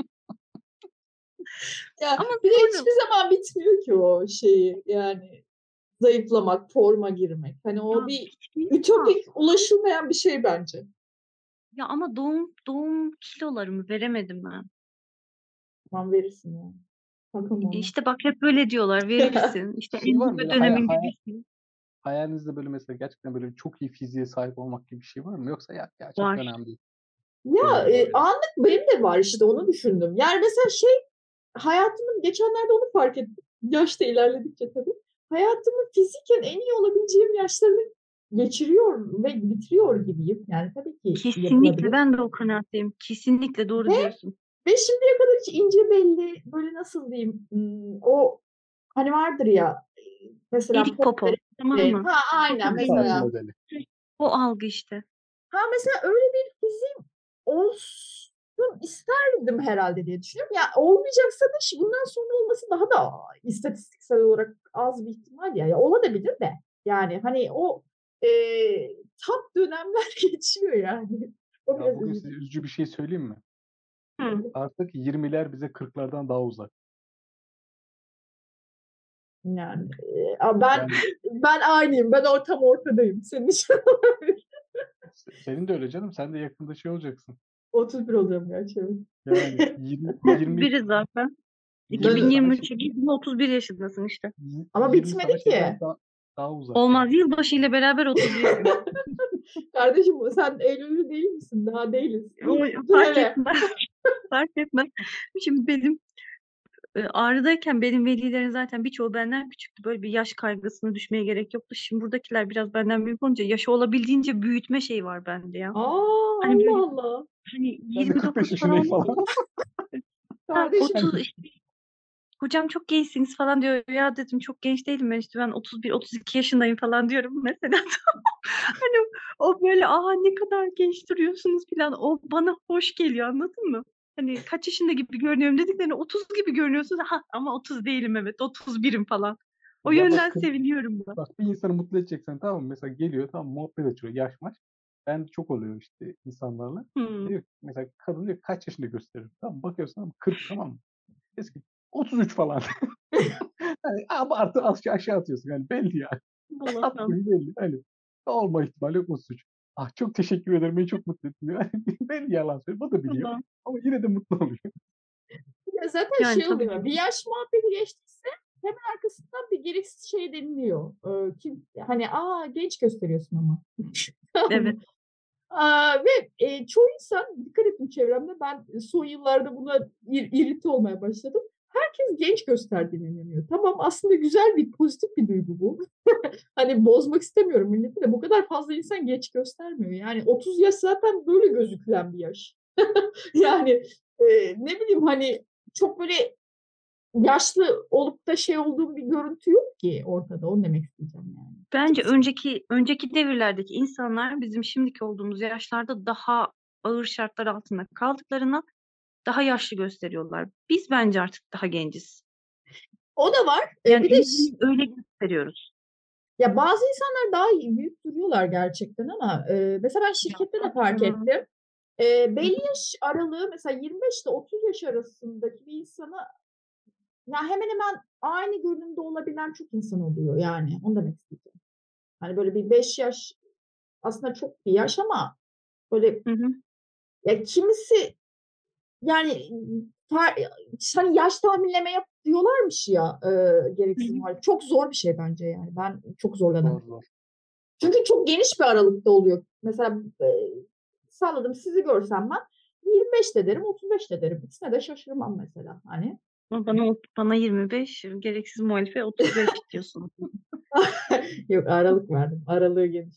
ya Ama bir de sonra hiçbir zaman bitmiyor ki o şeyi yani zayıflamak, forma girmek. Hani ya o bir bitmiyor da. ütopik ulaşılmayan bir şey bence. Ya ama doğum kilolarımı veremedim ben. Tamam verirsin yani. Bakalım ona. İşte bak hep böyle diyorlar verirsin. İşte Şey var mı emzirme böyle dönemindesin. hayalinizde böyle mesela gerçekten böyle çok iyi fiziğe sahip olmak gibi bir şey var mı? Yoksa ya çok da Var. önemli değil. Ya Benim de var ya. anlık benim de var işte onu düşündüm. Yani mesela hayatımın geçenlerde onu fark ettim. Yaşta ilerledikçe tabii. Hayatımın fiziken en iyi olabileceğim yaşlarını geçiriyor ve bitiriyor gibiyim. Yani tabii ki Kesinlikle yapılabilir. ben de o kanaatteyim. Kesinlikle doğru Ve, diyorsun. ve şimdiye kadar hiç ince belli böyle nasıl diyeyim o hani vardır ya mesela Erik Popo. Tamam mı? aynen Popo Sağlık mesela benim modeli. o algı işte. mesela öyle bir fiziğim olsun isterdim herhalde diye düşünüyorum. Ya olmayacaksa da bundan sonra olması daha da istatistiksel olarak az bir ihtimal ya. Ya olabilir de. Yani hani o e, tap dönemler geçiyor yani. O Ya biraz bugün size üzücü. üzücü bir şey söyleyeyim mi? Hı. Artık 20'ler bize 40'lardan daha uzak. Yani ben Yani ben aynıyım. Ben tam ortadayım. Senin için olabilir. senin de öyle canım. Sen de yakında şey olacaksın. 31 olacağım gerçi. Evet. Yani 20 31'iz zaten. sana Ben, 2023'e girdin 31 yaşındasın işte. ama 20 bitmedi sana şeyden ki. daha uzak Olmaz yani. yılbaşı ile beraber 31'sin. Kardeşim sen Eylül'lü değil misin? Daha değiliz. O Dur fark hele. etmez. Fark etmez. Şimdi benim Ağrı'dayken benim velilerin zaten birçoğu benden küçüktü. Böyle bir yaş kaygısına düşmeye gerek yoktu. Şimdi buradakiler biraz benden büyük olunca yaşı olabildiğince büyütme şeyi var bende ya. Aa, Hani böyle Allah Allah. hani Ben de 45 29 yaşındayım falan falan. ha, Kardeşim 30 işte hocam çok gençsiniz falan diyor. Ya dedim çok genç değilim ben işte ben 31-32 yaşındayım falan diyorum mesela. Hani o böyle ne kadar genç duruyorsunuz falan. O bana hoş geliyor anladın mı? Hani kaç yaşında gibi görünüyorum dediklerine 30 gibi görünüyorsunuz. Ama 30 değilim evet 31'im falan. O Ya bak, yönden seviniyorum ben. bak bir insanı mutlu edeceksen tamam mı? Mesela geliyor tamam muhabbet açıyor yaş maç. Ben de çok oluyor işte insanlarla. Hmm. Diyor ki, mesela kadın diyor kaç yaşında gösterir? Tamam bakıyorsun tamam 40 tamam mı? Eski 33 falan. Hani abartı aşağı atıyorsun yani belli yani. Allah'ım. Attığın belli. Hani olma ihtimali yok mu suç? Ah çok teşekkür ederim beni çok mutlu ettin diyor. Belli yalan söylüyor. O da biliyor. Allah. Ama yine de mutlu oluyor. ya zaten Yani şey tabii oluyor. Bir canım. yaş muhabbeti geçtiyse hemen arkasından bir gereksiz şey deniliyor. Hani genç gösteriyorsun ama. Tamam Evet. mı? Ve çoğu insan dikkat ettim çevremde ben son yıllarda buna irite olmaya başladım. Herkes genç gösterdiğine inanıyor. Tamam aslında güzel bir pozitif bir duygu bu. Hani bozmak istemiyorum milleti de bu kadar fazla insan genç göstermiyor. Yani 30 yaş zaten böyle gözükülen bir yaş. Yani ne bileyim hani çok böyle yaşlı olup da şey olduğum bir görüntü yok ki ortada. Onu demek isteyeceğim yani. Bence Kimse. önceki devirlerdeki insanlar bizim şimdiki olduğumuz yaşlarda daha ağır şartlar altında kaldıklarından daha yaşlı gösteriyorlar. Biz bence artık daha genciz. O da var. Yani Bir de en azından öyle gösteriyoruz. ya bazı insanlar daha büyük duruyorlar gerçekten ama mesela ben Ya şirkette de tabii fark canım. ettim. Belli yaş aralığı mesela 25 ile 30 yaş arasındaki bir insana ya hemen hemen aynı görünümde olabilen çok insan oluyor yani. Onu demek istiyorum. Hani böyle bir 5 yaş aslında çok bir yaş ama böyle Hı hı. ya kimisi yani hani yaş tahminleme yap diyorlarmış ya Hı gereksiz hı. muhalefet. Çok zor bir şey bence yani. Ben çok zorlanırım. Zor zor. Çünkü çok geniş bir aralıkta oluyor. Mesela salladım sizi görsem ben 25 de derim, 35 de derim. İkisine de şaşırmam mesela. Hani Ama bana 25, gereksiz muhalefet 35 diyorsun. yok aralık verdim. Aralığı geniş.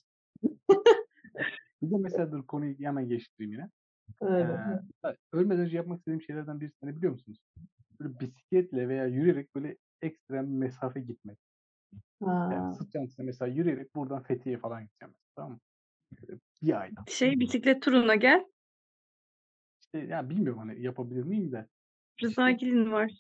Bir de mesela dur konuyu hemen geçtireyim yine. Aynen. Ölmeden önce yapmak istediğim şeylerden birisi ne biliyor musunuz? Böyle bisikletle veya yürüyerek böyle ekstrem bir mesafe gitmek. Yani Ha. sırt çantasına mesela yürüyerek buradan Fethiye falan gideceğim. Tamam mı? Böyle bir ayda. Bisiklet turuna gel. İşte ya bilmiyorum hani yapabilir miyim de. Rıza İşte Gil'in var.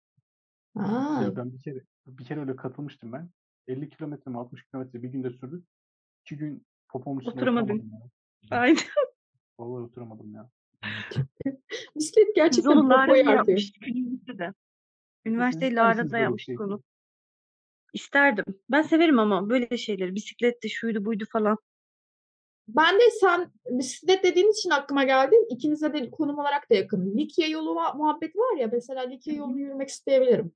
Ha. ya ben bir kere öyle katılmıştım ben. 50 kilometre mi 60 kilometre bir günde sürdü. 2 gün popomun üstüne Oturamadım. oturamadım ya. Aynen. Vallahi oturamadım ya. Bisiklet Biz gerçekten onu popoyu Lara'da artıyor. yapmıştık üniversitede. Siz Üniversiteyi ister misiniz Lara'da böyle bir yapmıştık şey? onu. İsterdim. Ben severim ama böyle şeyleri. Bisikletti, şuydu buydu falan. Ben de sen bisiklet dediğin için aklıma geldi. İkinize de konum olarak da yakın. Likya yolu muhabbeti var ya. Mesela Hı Likya yolunu hı. yürümek isteyebilirim.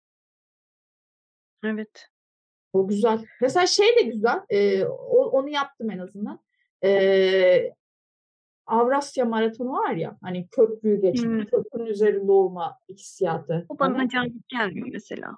Evet. O güzel. Mesela şey de güzel. Onu yaptım en azından. E, Avrasya Maratonu var ya. Hani köprüyü geçmek. Hmm. Köprünün üzerinde olma hissiyatı. O Hani bana cazip gelmiyor mesela.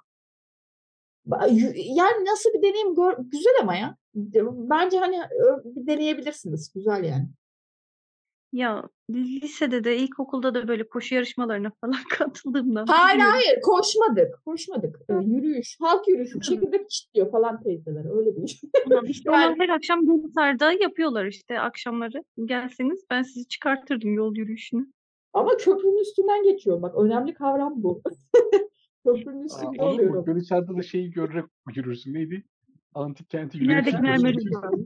yani nasıl bir deneyim güzel ama ya. Bence hani bir deneyebilirsiniz. Güzel yani. Ya lisede de ilkokulda da böyle koşu yarışmalarına falan katıldığımdan Hayır biliyorum. hayır koşmadık. Koşmadık. Hı, Yürüyüş, halk yürüyüşü, değil mi? çekirdek çitliyor falan teyzeler. Öyle bir iş. Tamam işte onu Yani her akşam Gülhisar'da yapıyorlar işte akşamları. Gelseniz ben sizi çıkartırdım yol yürüyüşünü. ama köprünün üstünden geçiyor. Bak önemli kavram bu. Köprünün üstünde Olur mu? oluyorum. Gölhisar'da şeyi görerek yürürsün. Neydi? Antik kenti yürüyerek İlerideki çıkıyorsun. mermeri duvarı.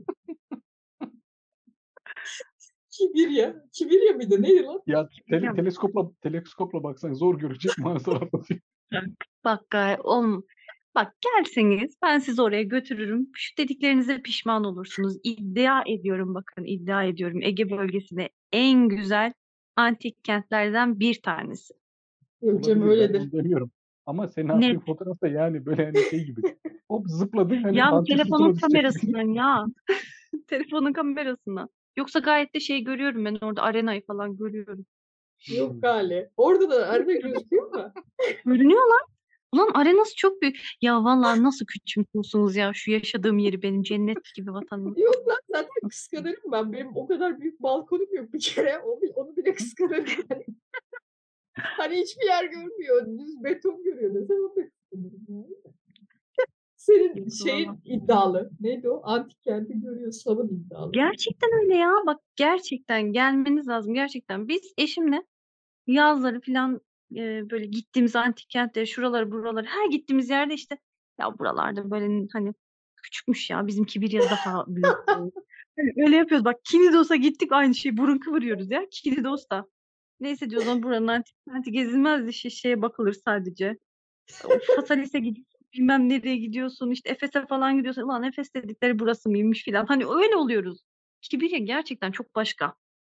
Kibirya. Kibirya mıydı? Neydi lan? Ya Hocam, teleskopla baksan zor görecek manzara atlatıyor. bak bak gelseniz ben sizi oraya götürürüm. Şu dediklerinize pişman olursunuz. İddia ediyorum bakın iddia ediyorum. Ege bölgesinde en güzel antik kentlerden bir tanesi. Yok canım Olabilir ben öyledir. onu demiyorum. Ama senin attığın Net. fotoğraf da yani böyle hani şey gibi. Hop zıpladın hani Ya antik telefonun sütuna düşeceksin. kamerasından ya. Telefonun kamerasından. Yoksa gayet de şey görüyorum ben orada arenayı falan görüyorum. Yok hâli. Orada da arada gözüküyor mu? Görünüyorlar. Ulan arenası çok büyük. Ya vallahi nasıl küçümsüyorsunuz ya şu yaşadığım yeri benim cennet gibi vatanım. Yok lan zaten kıskanırım ben. Benim o kadar büyük balkonum yok bir kere. Onu bile kıskanırım yani. Hani hiçbir yer görmüyor. Düz beton görüyor desem onu da kıskanırım yani. Senin Yok şeyin valla. iddialı. Neydi o? Antik kenti görüyor. Savun iddialı. Gerçekten öyle ya. Bak gerçekten gelmeniz lazım gerçekten. Biz eşimle yazları falan böyle gittiğimiz antik kentleri, şuraları, buraları her gittiğimiz yerde işte ya buralarda böyle hani küçükmüş ya bizimki bir ya daha büyük. Hani öyle yapıyoruz. Bak Kinidos'a gittik aynı şeyi burun kıvırıyoruz ya. Kinidos'ta. Neyse diyoruz ama buranın antik kenti gezilmez şeye bakılır sadece. O Fatalis'e gidiyorsun bilmem nereye gidiyorsun işte Efes'e falan gidiyorsun. Ulan Efes dedikleri burası mıymış filan. Hani öyle oluyoruz. Kibirya gerçekten çok başka.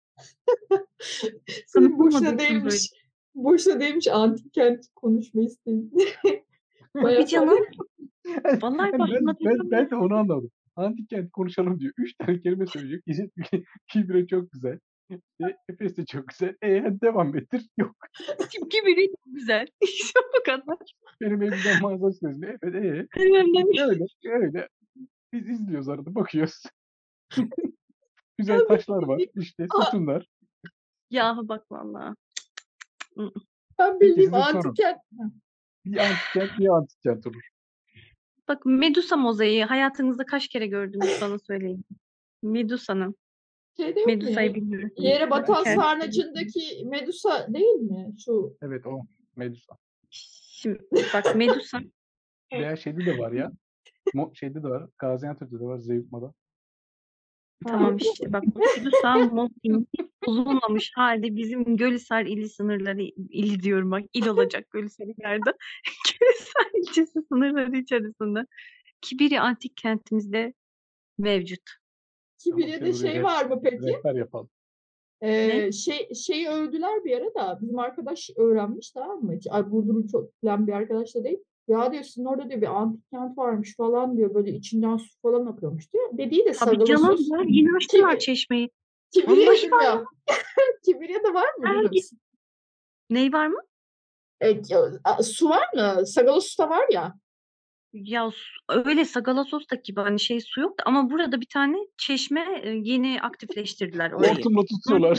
Senin boşuna Kanıtlamadığı için böyle. değilmiş. Boşuna değilmiş antik kent konuşma isteğin. Bayağı Tabii sen canım. Vallahi Yani anlatacağım ya. ben de onu anlamadım. Antik kent konuşalım diyor. 3 tane kelime söyleyecek. Kibra çok güzel. Efes de çok güzel. Hadi devam ettir. Yok. Kibirya çok güzel. İşte bu kadar. Benim evimden manzara sözlüğü. Evet. Önemli. Öyle. Biz izliyoruz arada bakıyoruz. Güzel ben taşlar var. bildiğim, İşte Aa, sütunlar. Ya bak vallahi. ben Peki bildiğim size antik sorun. kent. Bir antik kent niye antik kent olur? Bak Medusa mozaiği hayatınızda kaç kere gördünüz bana söyleyin. Medusa'nın. Şeyde yok mu ya? Medusa'yı bilmiyorsunuz. Yere batan Hikayesi. sarnıcındaki Medusa değil mi? Şu Evet o. Medusa. Şimdi bak Medusa. Veya şeyde de var ya. Şeyde de var. Gaziantep'te de var. Zeyutma'da. Tamam ha, işte bak Medusa mozaiği bozulmamış halde bizim Gölhisar ili sınırları ili diyorum bak il olacak Gölhisar ileride. Gölhisar ilçesi sınırları içerisinde. Kibiri antik kentimizde mevcut. Tamam Kibriye'de buraya şey var mı peki? rehber yapalım. Ne? Şeyi övdüler bir ara da bizim arkadaş öğrenmiş tamam mı? Ay Burdur'u çok bilen bir arkadaş da değil. Ya diyor sizin orada diyor bir antik kent varmış falan diyor. Böyle içinden su falan akıyormuş diyor. Dediği de Tabii canım Sagalassos. ya yeni açtılar Kibir, çeşmeyi. Kibirye Vallahi dedim var ya. ya. Kibirye'de var mı Her bilir git. misin? Ney var mı? Su var mı? Sagalassos'ta var ya. Ya öyle Sagalassos'taki gibi hani şey su yok da ama burada bir tane çeşme yeni aktifleştirdiler orayı. Hortumla Hı. tutuyorlar.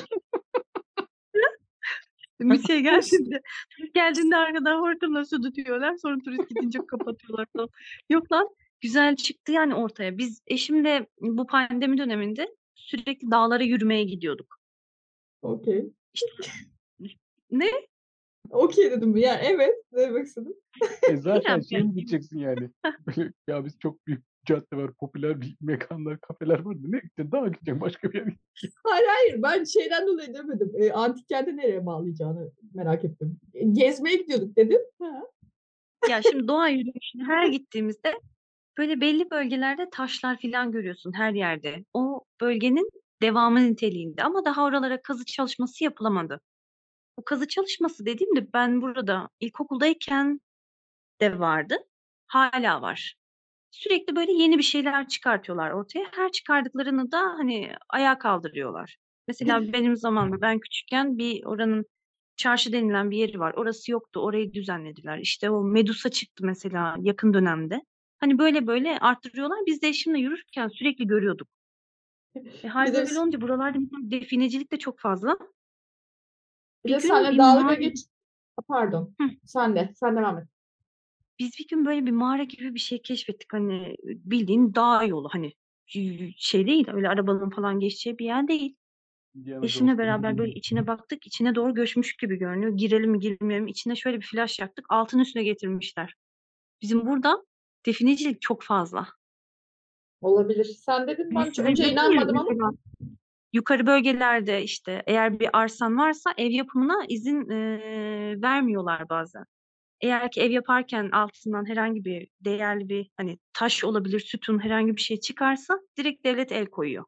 Bir şey geldiğinde, turist geldiğinde arkadan hortumla su tutuyorlar. Sonra turist gidince kapatıyorlar falan. Yok lan güzel çıktı yani ortaya. Biz eşimle bu pandemi döneminde sürekli dağlara yürümeye gidiyorduk. Okey. İşte ne? Okey dedim. Yani evet. Ne demek istedim? Zaten İrem şeye mi gideceksin yani? Böyle, ya biz çok büyük cadde var, popüler bir mekanlar, kafeler var. Ne gideceksin? Daha gideceksin başka bir yere. Hayır. Ben şeyden dolayı demedim. Antik kenti nereye bağlayacağını merak ettim. Gezmeye gidiyorduk dedim. Ha. Ya şimdi doğa yürüyüşüne her gittiğimizde böyle belli bölgelerde taşlar falan görüyorsun her yerde. O bölgenin devamı niteliğinde ama daha oralara kazı çalışması yapılamadı. O kazı çalışması dediğimde ben burada ilkokuldayken de vardı. Hala var. Sürekli böyle yeni bir şeyler çıkartıyorlar ortaya. Her çıkardıklarını da hani ayağa kaldırıyorlar. Mesela benim zamanımda ben küçükken bir oranın çarşı denilen bir yeri var. Orası yoktu. Orayı düzenlediler. İşte o Medusa çıktı mesela yakın dönemde. Hani böyle böyle arttırıyorlar. Biz de eşimle yürürken sürekli görüyorduk. Hal Bir de böyle olunca buralarda mesela definecilik de çok fazla. bir Bir de gün seninle bir dalga mağara, geç. Pardon. Hı. Sen de. Sen devam et. Biz bir gün böyle bir mağara gibi bir şey keşfettik. Hani bildiğin dağ yolu hani şey değil öyle arabanın falan geçeceği bir yer değil. Indiana Jones Eşimle gibi. beraber böyle içine baktık. İçine doğru göçmüş gibi görünüyor. Girelim mi girmeyelim mi? İçine şöyle bir flash yaktık. Altın üstüne getirmişler. Bizim burada definecilik çok fazla. Olabilir. Sen dedin Hani ben size önce dedim ya inanmadım ama mesela yukarı bölgelerde işte eğer bir arsan varsa ev yapımına izin vermiyorlar bazen. Eğer ki ev yaparken altından herhangi bir değerli bir hani taş olabilir, sütun herhangi bir şey çıkarsa direkt devlet el koyuyor.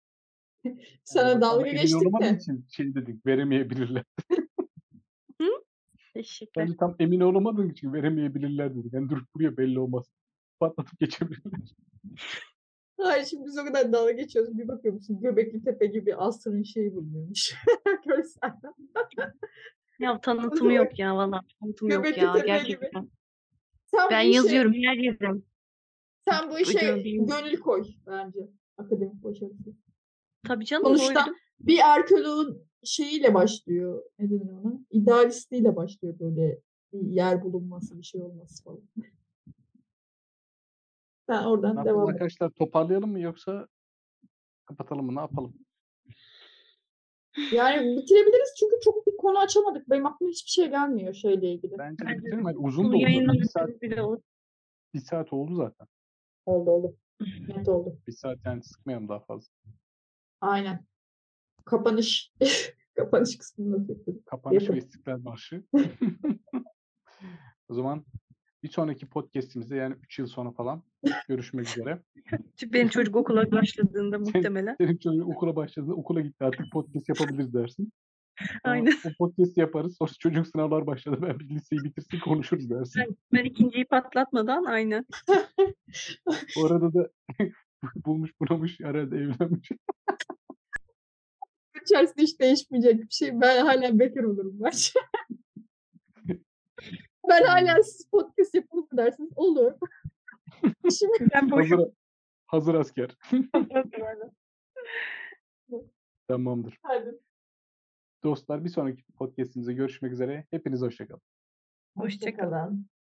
sana Ama dalga emin geçtik olamadığın de. için şey dedik, veremeyebilirler. Hı? Teşekkürler. Bence tam emin olamadığın için veremeyebilirler dedik. Yani durup buraya belli olmaz. Patlatıp geçebilirler. Hayır, şimdi biz o kadar dalga geçiyoruz. Bir bakıyor musun Göbekli Tepe gibi asrın şeyi bulunuyormuş. Görsel. Ya tanıtımı Sonra yok ya valla. Tanıtımı yok Göbekli ya Tepe gibi. gerçekten. Sen Ben bu işe yazıyorum her yere. sen bu işe Gördüğüm. gönül koy bence. Akademik başarısı. Tabii canım Sonuçta koydum. bir arkeoloğun şeyiyle başlıyor. Ne denir ona? İdealistiyle başlıyor böyle bir yer bulunması, bir şey olması falan. Sen Ne oradan yapalım devam et. arkadaşlar, toparlayalım mı yoksa kapatalım mı, ne yapalım? Yani bitirebiliriz çünkü çok bir konu açamadık. Benim aklıma hiçbir şey gelmiyor şeyle ilgili. Bence de Bence bitirelim. Hani uzun bu da oldu. yayınla 1 saat, bile olur. 1 saat oldu zaten. Oldu. Net oldu. 1 saat yani, sıkmayalım daha fazla. Aynen. Kapanış kapanış kısmını bekledik. Kapanış ve Yapın. İstiklal Marşı. O zaman bir sonraki podcast'imizde, yani 3 yıl sonra falan görüşmek üzere. Benim çocuk okula başladığında muhtemelen. Senin çocuğun okula başladı, okula gitti, artık podcast yapabiliriz dersin. Ama Aynen. o podcast'i yaparız. Sonra çocuk sınavlar başladı. Ben bir liseyi bitirsin, konuşuruz dersin. Ben ikinciyi patlatmadan aynen. O arada da bulmuş bunamış, herhalde evlenmiş. İçerisinde hiç değişmeyecek bir şey. Ben hala bekar olurum bence. Ben hala siz podcast yapalım mı dersiniz? Olur. Şimdi Ben boşum. Hazır asker. Tamamdır. hadi. Dostlar, bir sonraki podcast'imize görüşmek üzere. Hepiniz hoşça kalın. Hoşça kalın.